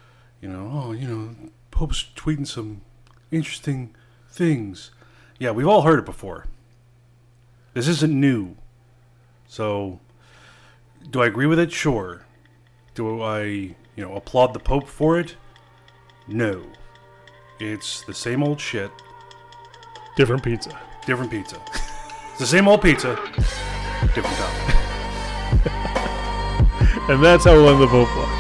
Pope's tweeting some interesting things. Yeah, we've all heard it before. This isn't new. So, do I agree with it? Sure. Do I, applaud the Pope for it? No. It's the same old shit. Different pizza. Different pizza. It's the same old pizza. Different topic. And that's how we'll end the Pope Watch.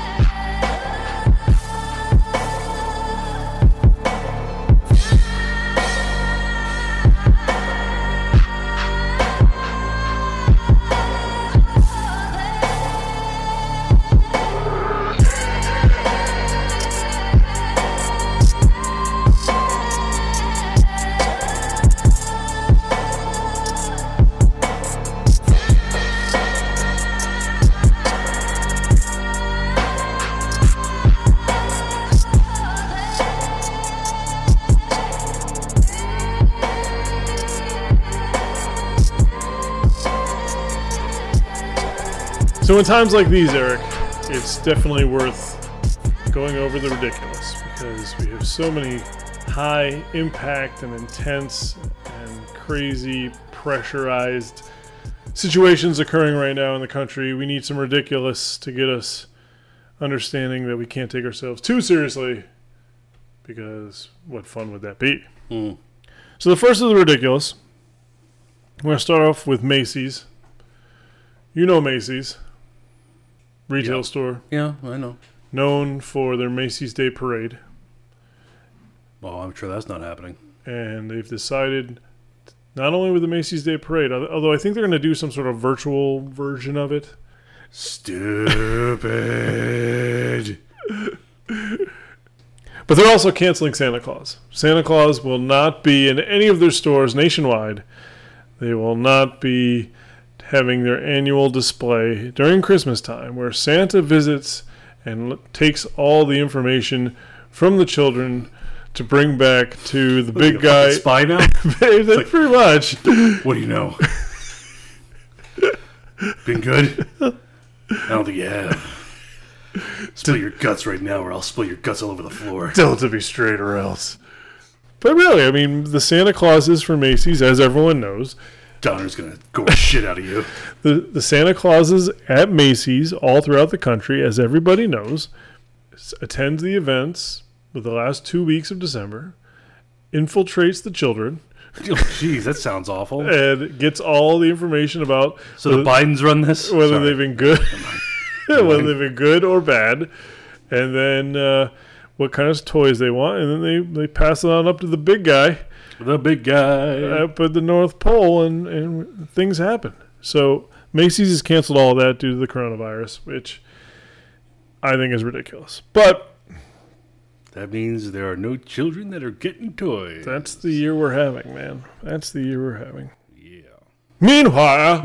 So in times like these, Eric, it's definitely worth going over the ridiculous, because we have so many high impact and intense and crazy pressurized situations occurring right now in the country. We need some ridiculous to get us understanding that we can't take ourselves too seriously, because what fun would that be? Mm. So the first is the ridiculous. We're going to start off with Macy's. You know Macy's. Retail store. Yeah, I know. Known for their Macy's Day Parade. Oh, I'm sure that's not happening. And they've decided, not only with the Macy's Day Parade, although I think they're going to do some sort of virtual version of it. Stupid. But they're also canceling Santa Claus. Santa Claus will not be in any of their stores nationwide. They will not be having their annual display during Christmas time, where Santa visits and takes all the information from the children to bring back to the big guy. Spy now? That's pretty much. What do you know? Been good? I don't think you have. Spill your guts right now, or I'll spill your guts all over the floor. Tell it to be straight or else. But really, I mean, the Santa Clauses for Macy's, as everyone knows. Donner's gonna gore shit out of you. The Santa Clauses at Macy's all throughout the country, as everybody knows, attends the events for the last 2 weeks of December, infiltrates the children. Oh, jeez, that sounds awful. And gets all the information about So the Bidens run this? whether they've been good, whether they've been good or bad, and then what kind of toys they want, and then they pass it on up to the big guy. The big guy. Up at the North Pole, and things happen. So Macy's has canceled all of that due to the coronavirus, which I think is ridiculous. But that means there are no children that are getting toys. that's the year we're having, man. That's the year we're having. Yeah. Meanwhile,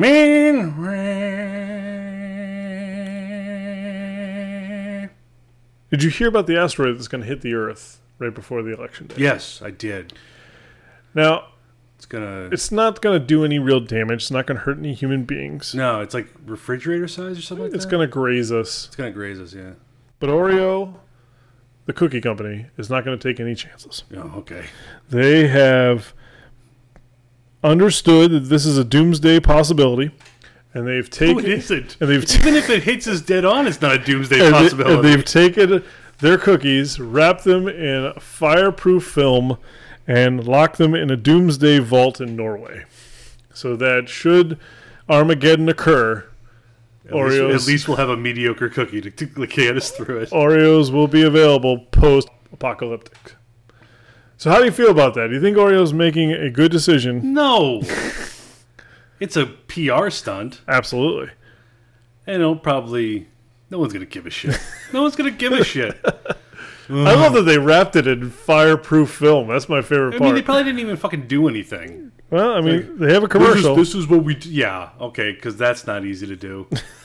did you hear about the asteroid that's going to hit the Earth right before the election day? Yes, I did. Now, It's not going to do any real damage. It's not going to hurt any human beings. No, it's like refrigerator size or something like It's that? going to graze us. It's going to graze us, yeah. But Oreo, the cookie company, is not going to take any chances. Oh, okay. They have understood that this is a doomsday possibility, and they've taken. No, it isn't. And they've Even if it hits us dead on, it's not a doomsday and possibility. and they've taken their cookies, wrapped them in fireproof film, and locked them in a doomsday vault in Norway, so that should Armageddon occur, at Oreos least we'll have a mediocre cookie to get us through it. Oreos will be available post-apocalyptic. So how do you feel about that? Do you think Oreo's making a good decision? No. It's a PR stunt. Absolutely. And no one's going to give a shit. No one's going to give a shit. I love that they wrapped it in fireproof film. That's my favorite I part. mean, they probably didn't even fucking do anything. Well, I mean, they have a commercial. This is what we do. Yeah, okay, because that's not easy to do.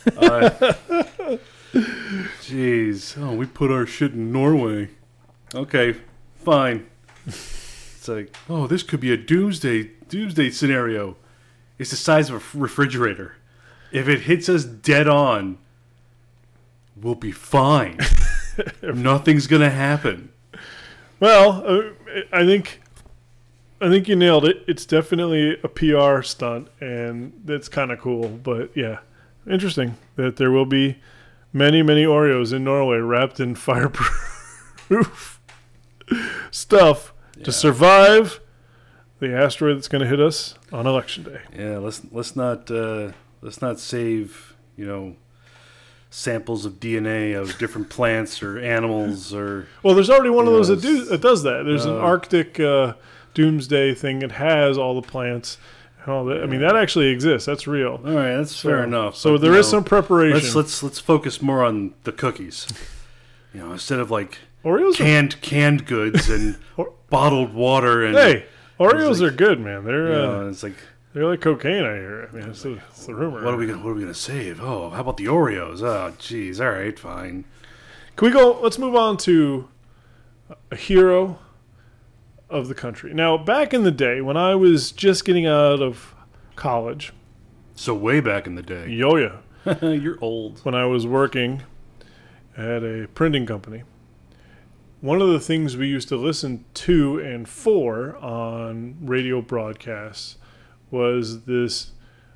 Jeez. Oh, we put our shit in Norway. Okay, fine. It's like, oh, this could be a doomsday scenario. It's the size of a refrigerator. If it hits us dead on, we'll be fine. Nothing's gonna happen. Well, I think you nailed it. It's definitely a PR stunt, and that's kind of cool. But yeah, interesting that there will be many, many Oreos in Norway wrapped in fireproof stuff to survive the asteroid that's going to hit us on election day. Yeah, let's not save samples of DNA of different plants or animals or. Well, there's already one of those that does that. There's an Arctic doomsday thing that has all the plants. And all that. I mean, that actually exists. That's real. All right, that's fair enough. So there is some preparation. Let's focus more on the cookies. Instead of like Oreos canned goods and bottled water and. Hey, Oreos are good, man. They're it's like. They're like cocaine, I hear. I mean, it's the rumor. What are we gonna save? Oh, how about the Oreos? Oh, jeez. All right, fine. Can we go? Let's move on to a hero of the country. Now, back in the day when I was just getting out of college, so way back in the day, you're old. When I was working at a printing company, one of the things we used to listen to and for on radio broadcasts was this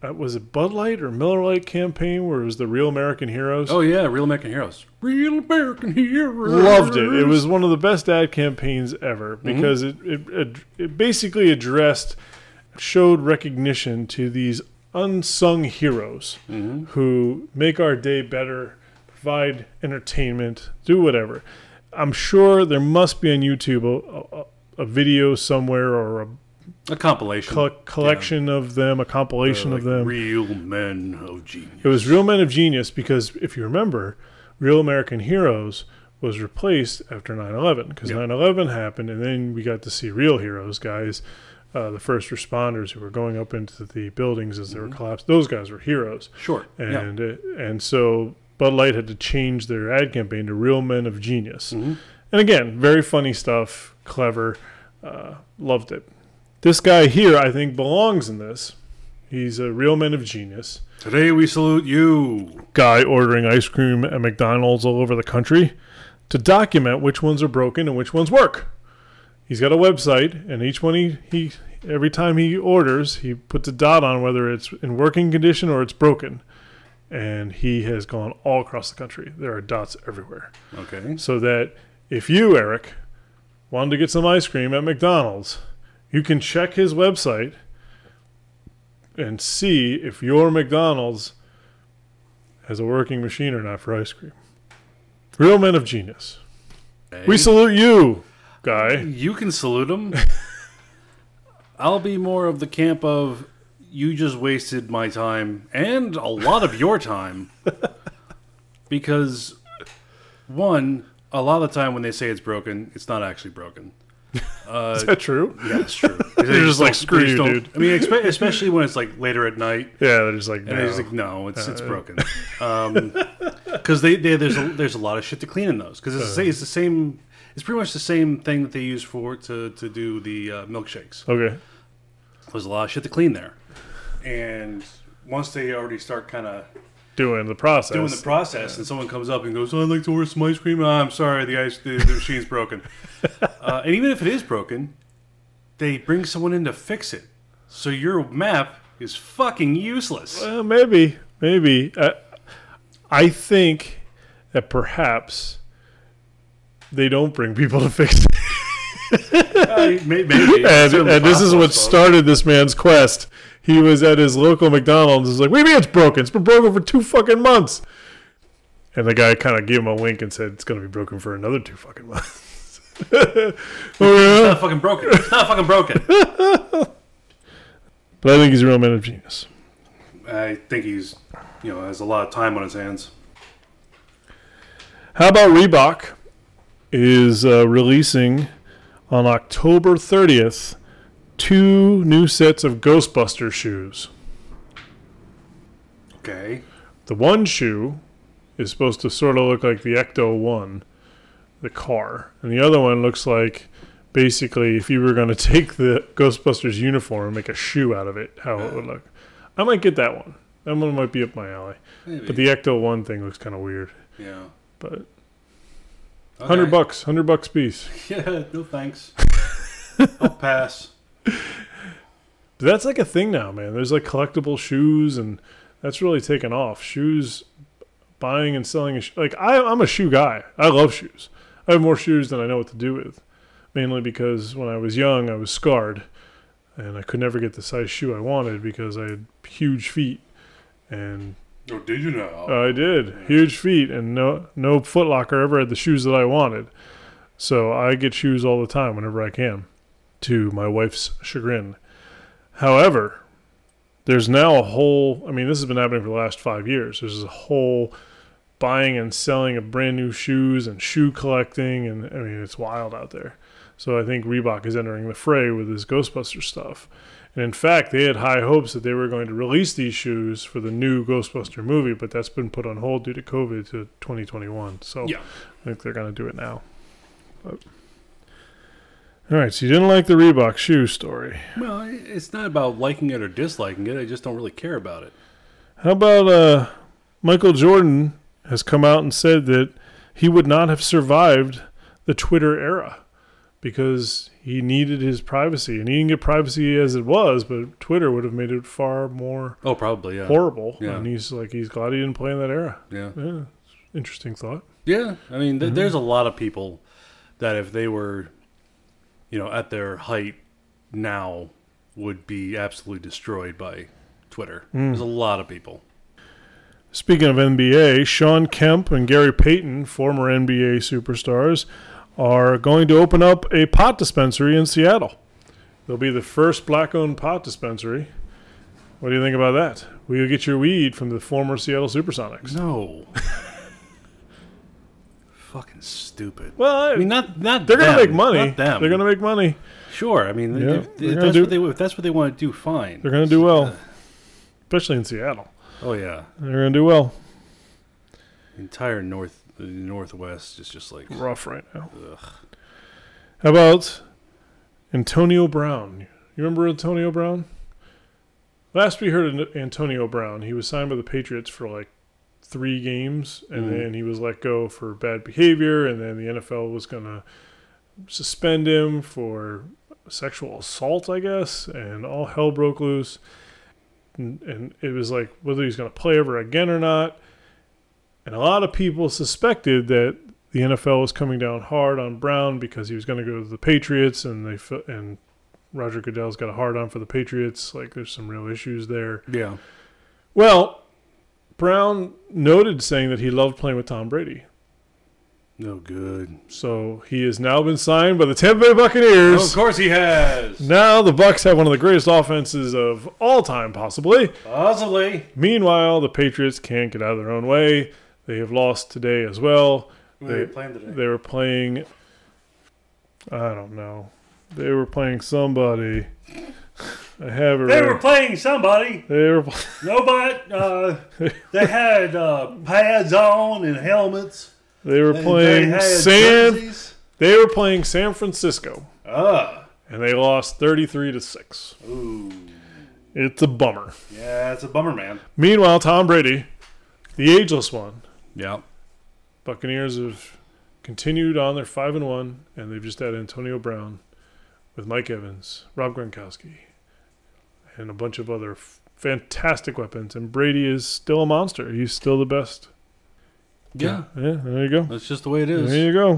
was it Bud Light or Miller Lite campaign where it was the Real American Heroes? Oh yeah, Real American Heroes. Real American Heroes. Loved it. It was one of the best ad campaigns ever because it basically showed recognition to these unsung heroes who make our day better, provide entertainment, do whatever. I'm sure there must be on YouTube a video somewhere or a compilation. Collection of them, a compilation of them. Real Men of Genius. It was Real Men of Genius because if you remember, Real American Heroes was replaced after 9/11 because 9/11 happened and then we got to see real heroes, guys. The first responders who were going up into the buildings as they were collapsed. Those guys were heroes. Sure. And so Bud Light had to change their ad campaign to Real Men of Genius. And again, very funny stuff, clever. Loved it. This guy here, I think, belongs in this. He's a Real Men of Genius. Today we salute you. Guy ordering ice cream at McDonald's all over the country to document which ones are broken and which ones work. He's got a website, and each one he every time he orders, he puts a dot on whether it's in working condition or it's broken. And he has gone all across the country. There are dots everywhere. Okay. So that if you, Eric, wanted to get some ice cream at McDonald's, you can check his website and see if your McDonald's has a working machine or not for ice cream. Real Men of Genius. Hey. We salute you, Guy. You can salute him. I'll be more of the camp of you just wasted my time and a lot of your time because, one, a lot of the time when they say it's broken, it's not actually broken. Is that true? Yeah, it's true. They're just like, screw you, dude. I mean, especially when it's like later at night. Yeah, they're just like, and they're just like, no, it's broken. Because there's a lot of shit to clean in those. Because it's the same. It's pretty much the same thing that they use to do the milkshakes. Okay. There's a lot of shit to clean there, and once they already start kind of doing the process, and someone comes up and goes, "Oh, I'd like to order some ice cream." Oh, I'm sorry, the machine's broken. And even if it is broken, they bring someone in to fix it. So your map is fucking useless. Well, maybe. I think that perhaps they don't bring people to fix it. Maybe. And this is what started this man's quest. He was at his local McDonald's. He's like, "What do you mean it's broken? It's been broken for 2 fucking months." And the guy kind of gave him a wink and said, "It's going to be broken for another 2 fucking months." Oh, yeah? It's not fucking broken. It's not fucking broken. But I think he's a Real Man of Genius. I think he's, has a lot of time on his hands. How about Reebok is releasing on October 30th 2 new sets of Ghostbuster shoes. Okay. The one shoe is supposed to sort of look like the Ecto 1, the car. And the other one looks like basically if you were going to take the Ghostbusters uniform and make a shoe out of it, how it would look. I might get that one. That one might be up my alley. Maybe. But the Ecto 1 thing looks kind of weird. Yeah. But Okay. $100 piece. Yeah, no thanks. I'll pass. But that's like a thing now, man. There's like collectible shoes, and that's really taken off. Shoes, buying and selling. I'm a shoe guy. I love shoes. I have more shoes than I know what to do with. Mainly because when I was young, I was scarred, and I could never get the size shoe I wanted because I had huge feet. And Oh, did you know? I did. Huge feet, and no Foot Locker ever had the shoes that I wanted. So I get shoes all the time whenever I can, to my wife's chagrin. However, there's now a whole, this has been happening for the last 5 years. There's a whole buying and selling of brand new shoes and shoe collecting, and it's wild out there. So I think Reebok is entering the fray with this Ghostbuster stuff. And in fact, they had high hopes that they were going to release these shoes for the new Ghostbuster movie, but that's been put on hold due to COVID to 2021. So yeah. I think they're going to do it now. But. All right, so you didn't like the Reebok shoe story. Well, it's not about liking it or disliking it. I just don't really care about it. How about Michael Jordan has come out and said that he would not have survived the Twitter era because he needed his privacy, and he didn't get privacy as it was, but Twitter would have made it far more Oh, probably, yeah. horrible. Yeah. And he's glad he didn't play in that era. Yeah. Yeah, interesting thought. Yeah. I mean, there's a lot of people that if they were, at their height now would be absolutely destroyed by Twitter. There's a lot of people. Speaking of NBA, Sean Kemp and Gary Payton, former NBA superstars, are going to open up a pot dispensary in Seattle. They'll be the first black-owned pot dispensary. What do you think about that? Will you get your weed from the former Seattle Supersonics? No. Fucking stupid. Well, I mean, not they're going to make money. Not them. They're going to make money. Sure. I mean, Yeah, if that's what they want to do, fine. They're going to do well, especially in Seattle. Oh yeah. They're going to do well. Entire Northwest is just like Rough right now. ugh. How about Antonio Brown? You remember Antonio Brown? Last we heard of Antonio Brown, he was signed by the Patriots for 3 games, and then he was let go for bad behavior, and then the NFL was going to suspend him for sexual assault, I guess, and all hell broke loose. And it was whether he's going to play ever again or not. And a lot of people suspected that the NFL was coming down hard on Brown because he was going to go to the Patriots, and Roger Goodell's got a hard on for the Patriots. There's some real issues there. Yeah. Well, Brown noted saying that he loved playing with Tom Brady. No good. So he has now been signed by the Tampa Bay Buccaneers. Oh, of course he has. Now the Bucs have one of the greatest offenses of all time, possibly. Possibly. Meanwhile, the Patriots can't get out of their own way. They have lost today as well. Who are they playing today? They were playing, I don't know. They were playing somebody. I have it They right. were playing somebody. They were Nobody. They had pads on and helmets. They were And playing they had jerseys. They were playing San Francisco, Ah. and they lost 33-6. Ooh. It's a bummer. Yeah, it's a bummer, man. Meanwhile, Tom Brady, the ageless one, Yeah. Buccaneers have continued on their 5-1, and they've just had Antonio Brown with Mike Evans, Rob Gronkowski, and a bunch of other fantastic weapons. And Brady is still a monster. He's still the best. Yeah. Yeah, there you go. That's just the way it is. There you go.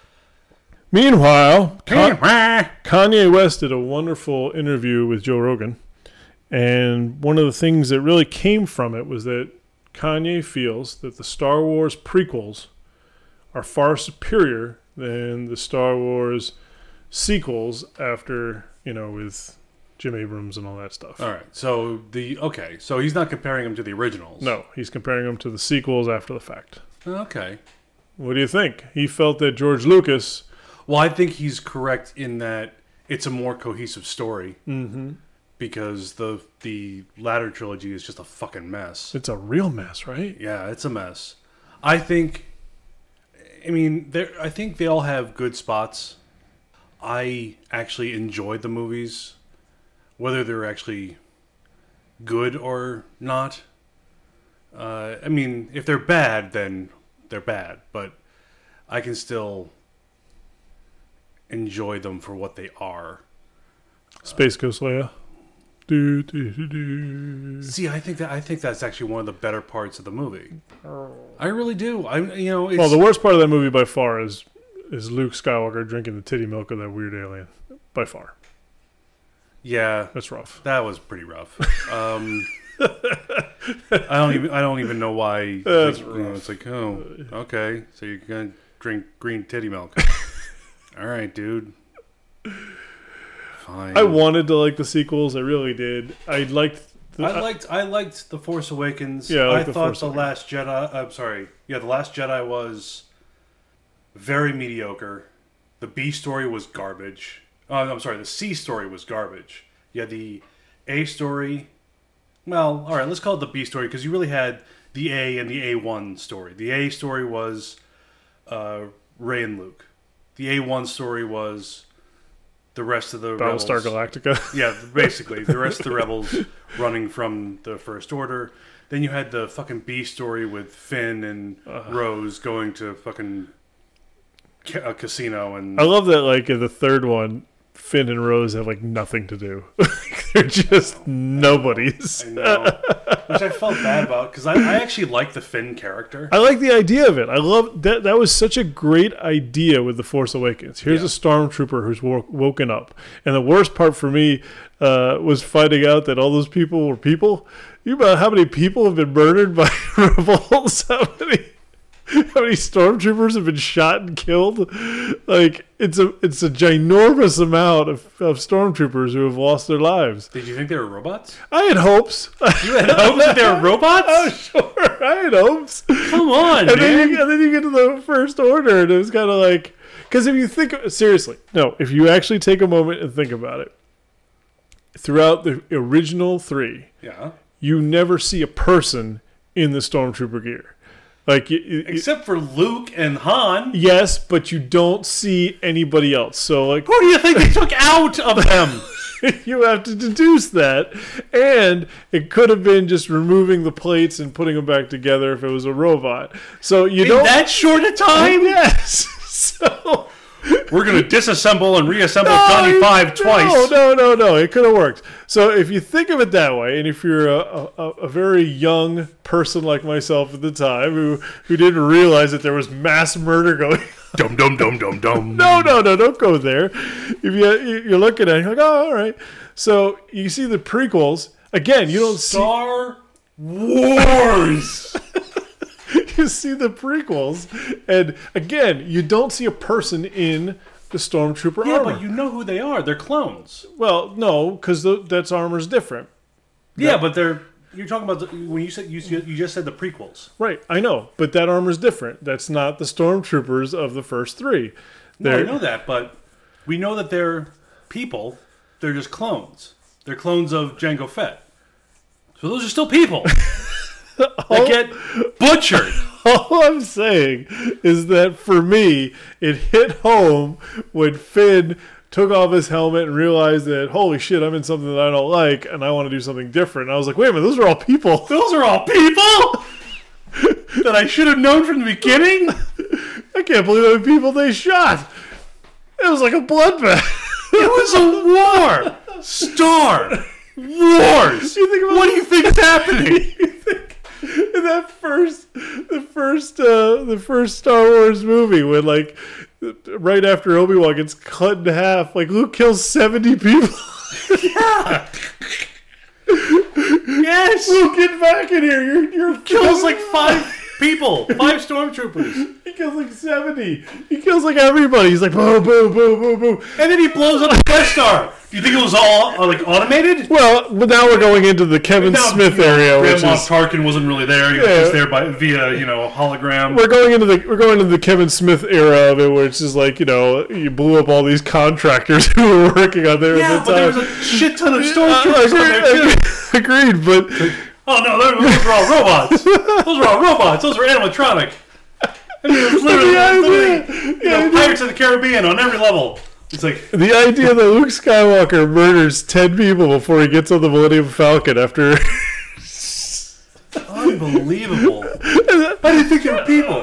Meanwhile, Kanye West did a wonderful interview with Joe Rogan. And one of the things that really came from it was that Kanye feels that the Star Wars prequels are far superior than the Star Wars sequels after, with Jim Abrams and all that stuff. All right. So so he's not comparing them to the originals. No, he's comparing them to the sequels after the fact. Okay. What do you think? He felt that George Lucas... Well, I think he's correct in that it's a more cohesive story. Mm-hmm. Because the latter trilogy is just a fucking mess. It's a real mess, right? Yeah, it's a mess. I think they all have good spots. I actually enjoyed the movies, whether they're actually good or not. If they're bad, then they're bad. But I can still enjoy them for what they are. Space Ghost Leia. Do, do, do, do. See, I think that's actually one of the better parts of the movie. I really do. It's, Well, the worst part of that movie by far is Luke Skywalker drinking the titty milk of that weird alien. By far. Yeah, That's rough. that was pretty rough. I don't even know why. That's it's like, oh, okay, so you're gonna drink green titty milk. All right, dude. Fine. I wanted to like the sequels. I really did. I liked The Force Awakens. Yeah, I I liked The thought Force The Last Jedi. I'm sorry. Yeah, The Last Jedi was very mediocre. The B story was garbage. I'm sorry. The C story was garbage. Yeah, the A story. Well, all right. Let's call it the B story because you really had the A and the A1 story. The A story was Rey and Luke. The A1 story was the rest of the rebels. Battlestar Galactica. Yeah, basically. The rest of the rebels running from the First Order. Then you had the fucking B story with Finn and Rose going to fucking a casino, and I love that, like, in the third one, Finn and Rose have, like, nothing to do. They're just nobodies. I know, which I felt bad about because I actually like the Finn character. I like the idea of it. I love that. That was such a great idea with The Force Awakens. Here's a stormtrooper who's woken up. And the worst part for me was finding out that all those people were people. You know how many people have been murdered by rebels? How many stormtroopers have been shot and killed? Like, it's a ginormous amount of stormtroopers who have lost their lives. Did you think they were robots? I had hopes. You had hopes that they were robots? Oh, sure. I had hopes. Come on, and man. then you get to the First Order, and it was kind of like... Because if you think... Seriously, no, if you actually take a moment and think about it, throughout the original 3, you never see a person in the stormtrooper gear. Like, except for Luke and Han. Yes, but you don't see anybody else. So, like, who do you think they took out of them? You have to deduce that, and it could have been just removing the plates and putting them back together if it was a robot. So you don't that short a time. Yes. So we're gonna disassemble and reassemble Johnny Five twice. No. It could have worked. So if you think of it that way, and if you're a very young person like myself at the time who didn't realize that there was mass murder going on. Dum. No, don't go there. If you're looking at it, you're like, oh, all right. So you see the prequels. Again, you don't Star Wars. You see the prequels, and again, you don't see a person in the stormtrooper armor. Yeah, but you know who they are. They're clones. Well, no, because that's armor's different. Yeah, but you're talking about when you said you just said the prequels. Right, I know, but that armor's different. That's not the stormtroopers of the first 3. No, I know that, but we know that they're people. They're just clones. They're clones of Jango Fett. So those are still people. They get butchered. All I'm saying is that for me, it hit home when Finn took off his helmet and realized that, holy shit, I'm in something that I don't like, and I want to do something different. And I was like, wait a minute, those are all people. Those are all people that I should have known from the beginning? I can't believe how many people they shot. It was like a bloodbath. It was a war. Star Wars. What do you think is happening? In that the first Star Wars movie, when like right after Obi-Wan gets cut in half, like Luke kills 70 people. Yeah. Yes. Luke, get back in here. You're kills like 5 people, 5 stormtroopers. He kills like 70. He kills like everybody. He's like boom, boom, boom, boom, boom, and then he blows up the Death Star. Do you think it was all like automated? Well, but now we're going into the Kevin Smith area, Grand Moff Tarkin wasn't really there. He was just there via hologram. We're going into the Kevin Smith era of it, where it's just like, you blew up all these contractors who were working on there. Yeah, but there was a shit ton of stormtroopers on there too. Agreed, but oh no, those were all robots. Those were all robots. Those were animatronic. I mean, it was literally Pirates of the Caribbean on every level. It's like the idea that Luke Skywalker murders 10 people before he gets on the Millennium Falcon after. Unbelievable. I didn't think they were people.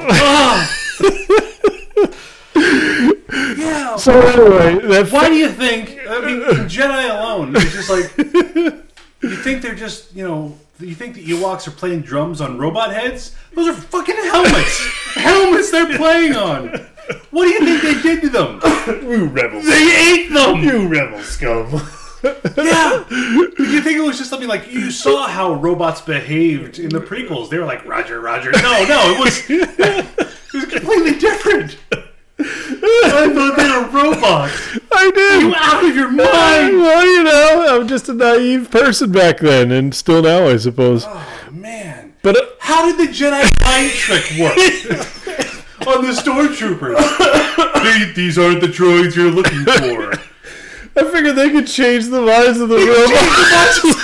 Yeah. So anyway, why do you think? I mean, Jedi alone is just like. You think they're just, you think the Ewoks are playing drums on robot heads? Those are fucking helmets. Helmets they're playing on. What do you think they did to them? You rebels. They ate them. You rebel scum. Yeah. Did you think it was just something like, you saw how robots behaved in the prequels? They were like, Roger, Roger. No, it was completely different. I thought they were robots. I did. You out of your mind. Well, I'm just a naive person back then, and still now, I suppose. Oh, man. But how did the Jedi mind trick work on the stormtroopers? These aren't the droids you're looking for. I figured they could change the minds of the robots.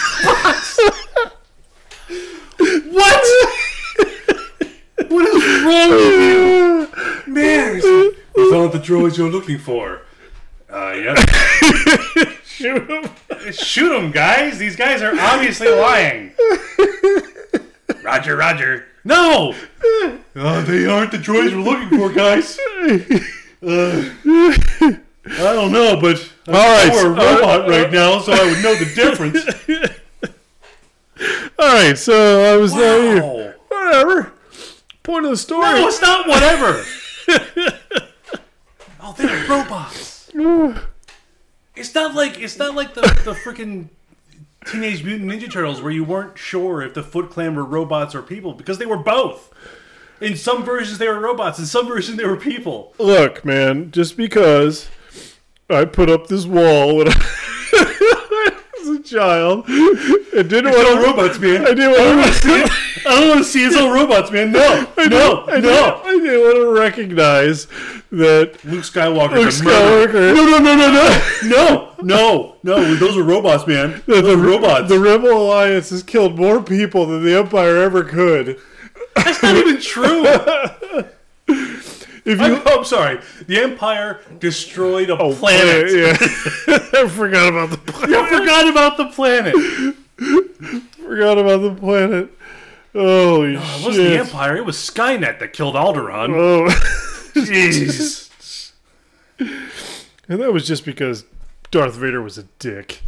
What? What is wrong with you? Man, these aren't the droids you're looking for. Yep. Shoot them. Shoot them, guys. These guys are obviously lying. Roger, Roger. No! They aren't the droids we're looking for, guys. I don't know, but All right, we're a robot right now, so I would know the difference. All right, so I was Wow. whatever. Point of the story. No, it's not whatever. Oh, they're robots. It's not like the freaking Teenage Mutant Ninja Turtles where you weren't sure if the Foot Clan were robots or people because they were both. In some versions they were robots, in some versions they were people. Look, man, just because I put up this wall when I was a child, it didn't It's all want to. robots, man. I didn't want to see it. I don't want to see it's all robots, man. No. I didn't want to recognize that Luke Skywalker. Luke Skywalker. No. Those are robots, man. that Those are robots. The Rebel Alliance has killed more people than the Empire ever could. That's not even true. If you, I'm sorry. The Empire destroyed a planet. Yeah. I forgot about the planet. You forgot about the planet. Forgot about the planet. Holy It shit. wasn't the Empire. It was Skynet that killed Alderaan. Oh. Jeez. And that was just because Darth Vader was a dick.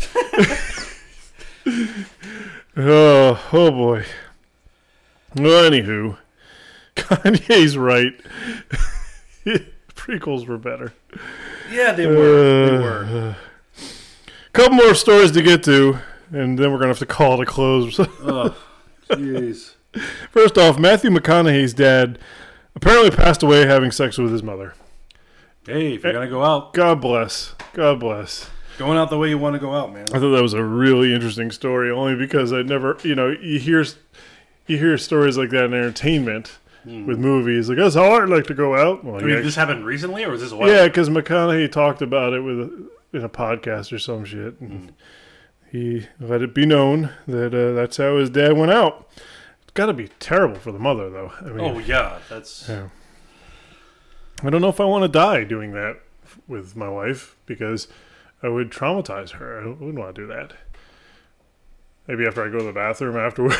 oh boy. Well, anywho, Kanye's right. Prequels were better. Yeah, they were. Couple more stories to get to, and then we're gonna have to call it a close. Oh, jeez. First off, Matthew McConaughey's dad apparently passed away having sex with his mother. Hey, if you're gonna go out, God bless. God bless. going out the way you want to go out, man. I thought that was a really interesting story, only because I never, you hear stories like that in entertainment with movies. Like, that's how I'd like to go out. Well, I mean, this happened recently, or was this a while? yeah, because McConaughey talked about it in a podcast or some shit. And he let it be known that that's how his dad went out. It's got to be terrible for the mother, though. I mean, Oh yeah, that's. yeah. I don't know if I want to die doing that with my wife because I would traumatize her. I wouldn't want to do that. Maybe after I go to the bathroom afterward.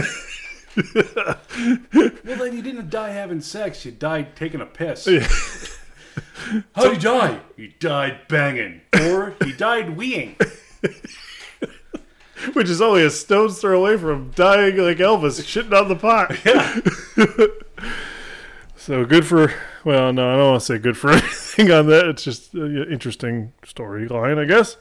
Well, then you didn't die having sex. You died taking a piss. How'd you die? You died banging, or you died weeing. Which is only a stone's throw away from dying like Elvis, shitting on the pot. Yeah. So good for, well, no, I don't want to say good for anything on that. It's just an interesting storyline, I guess.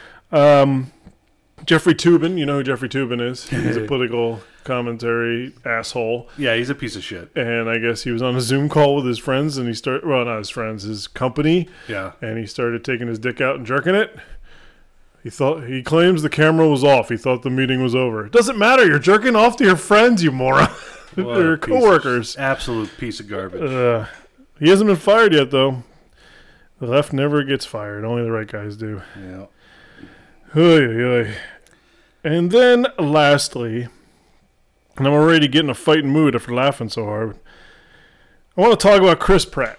Jeffrey Toobin, you know who Jeffrey Toobin is. He's a political commentary asshole. Yeah, he's a piece of shit. And I guess he was on a Zoom call with his friends, and not his friends, his company. Yeah. And he started taking his dick out and jerking it. He claims the camera was off. He thought the meeting was over. It doesn't matter. You're jerking off to your friends, you moron. They're coworkers. Absolute piece of garbage. He hasn't been fired yet, though. The left never gets fired. Only the right guys do. Yeah. Oy, oy, oy. And then, lastly, and I'm already getting a fighting mood after laughing so hard, I want to talk about Chris Pratt.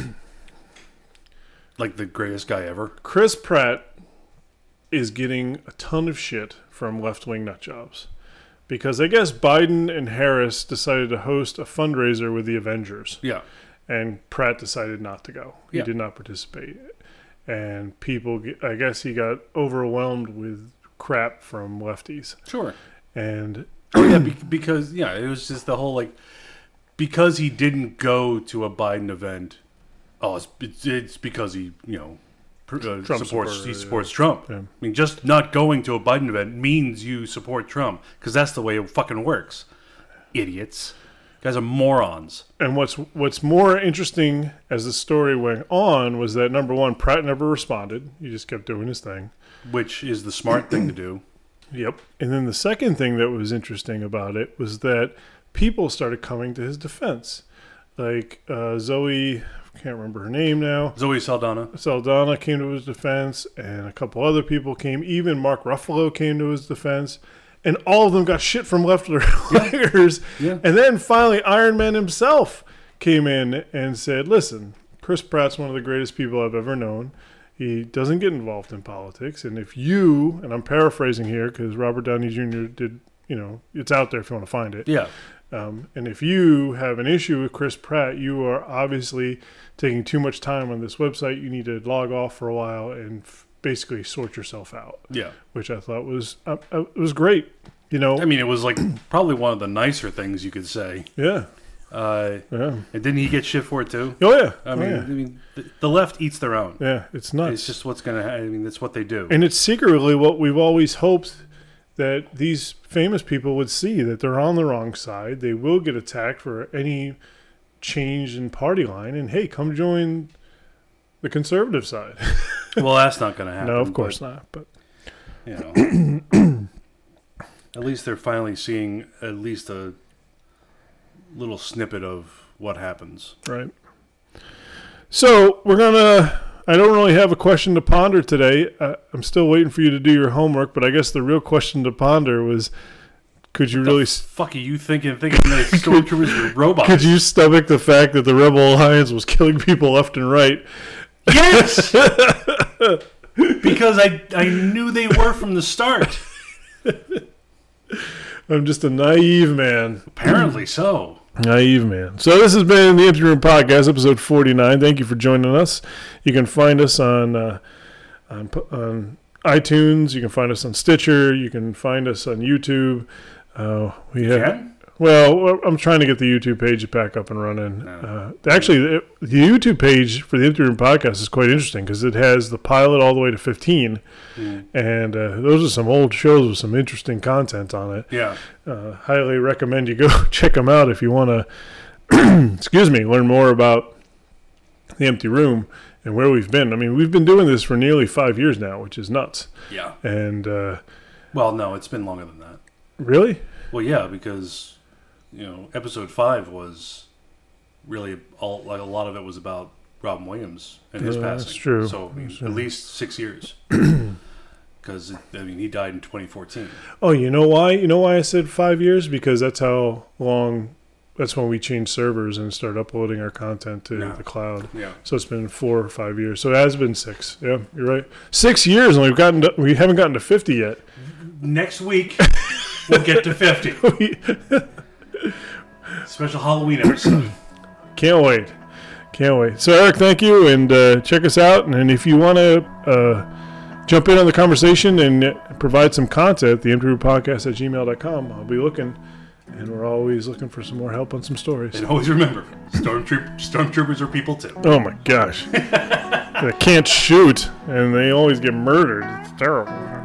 Like the greatest guy ever. Chris Pratt is getting a ton of shit from left-wing nutjobs. Because I guess Biden and Harris decided to host a fundraiser with the Avengers. Yeah. And Pratt decided not to go. He Yeah. did not participate. And I guess he got overwhelmed with crap from lefties. Sure. And Oh yeah, because it was just the whole because he didn't go to a Biden event. Oh, it's because he supports Trump. Yeah. I mean, just not going to a Biden event means you support Trump because that's the way it fucking works. Idiots, you guys are morons. And what's more interesting as the story went on was that, number one, Pratt never responded. He just kept doing his thing. Which is the smart thing to do. Yep. And then the second thing that was interesting about it was that people started coming to his defense. Like Zoe, I can't remember her name now. Zoe Saldana came to his defense, and a couple other people came. Even Mark Ruffalo came to his defense. And all of them got shit from left-wingers. Yeah. And then finally Iron Man himself came in and said, listen, Chris Pratt's one of the greatest people I've ever known. He doesn't get involved in politics. And if you, and I'm paraphrasing here because Robert Downey Jr. did, it's out there if you want to find it. Yeah. And if you have an issue with Chris Pratt, you are obviously taking too much time on this website. You need to log off for a while and basically sort yourself out. Yeah. Which I thought was it was great. You know, I mean, it was like probably one of the nicer things you could say. Yeah. Yeah. And didn't he get shit for it too? Oh yeah. I mean, the left eats their own. Yeah, it's nuts. It's just what's gonna happen. I mean, that's what they do. And it's secretly what we've always hoped that these famous people would see, that they're on the wrong side. They will get attacked for any change in party line. And hey, come join the conservative side. Well, that's not going to happen. No, of course not. But you know, at least they're finally seeing at least a little snippet of what happens. Right. So we're gonna. I don't really have a question to ponder today. I'm still waiting for you to do your homework, but I guess the real question to ponder was, could you really... fuck are you thinking the stormtroopers were robots? Could you stomach the fact that the Rebel Alliance was killing people left and right? Yes! Because I knew they were from the start. I'm just a naive man. Apparently so. Naive man. So this has been the Empty Room Podcast, episode 49. Thank you for joining us. You can find us on iTunes. You can find us on Stitcher. You can find us on YouTube. Well, I'm trying to get the YouTube page back up and running. Actually, the YouTube page for the Empty Room Podcast is quite interesting because it has the pilot all the way to 15. And those are some old shows with some interesting content on it. Yeah. Highly recommend you go check them out if you want to, learn more about the Empty Room and where we've been. I mean, we've been doing this for nearly 5 years now, which is nuts. Yeah. And well, no, it's been longer than that. Really? Well, yeah, because episode 5 was really a lot of it was about Robin Williams and his passing. That's true. So at least 6 years. Because he died in 2014. Oh, you know why? You know why I said 5 years? Because that's how long. That's when we changed servers and started uploading our content to the cloud. Yeah. So it's been 4 or 5 years. So it has been 6. Yeah, you're right. 6 years, and we haven't gotten to 50 yet. Next week we'll get to 50. Special Halloween episode. Can't wait. So Eric, thank you, and check us out. And if you want to jump in on the conversation and provide some content, the emptyroompodcast@gmail.com. I'll be looking, and we're always looking for some more help on some stories. And always remember, stormtroopers are people too. Oh my gosh. They can't shoot, and they always get murdered. It's terrible.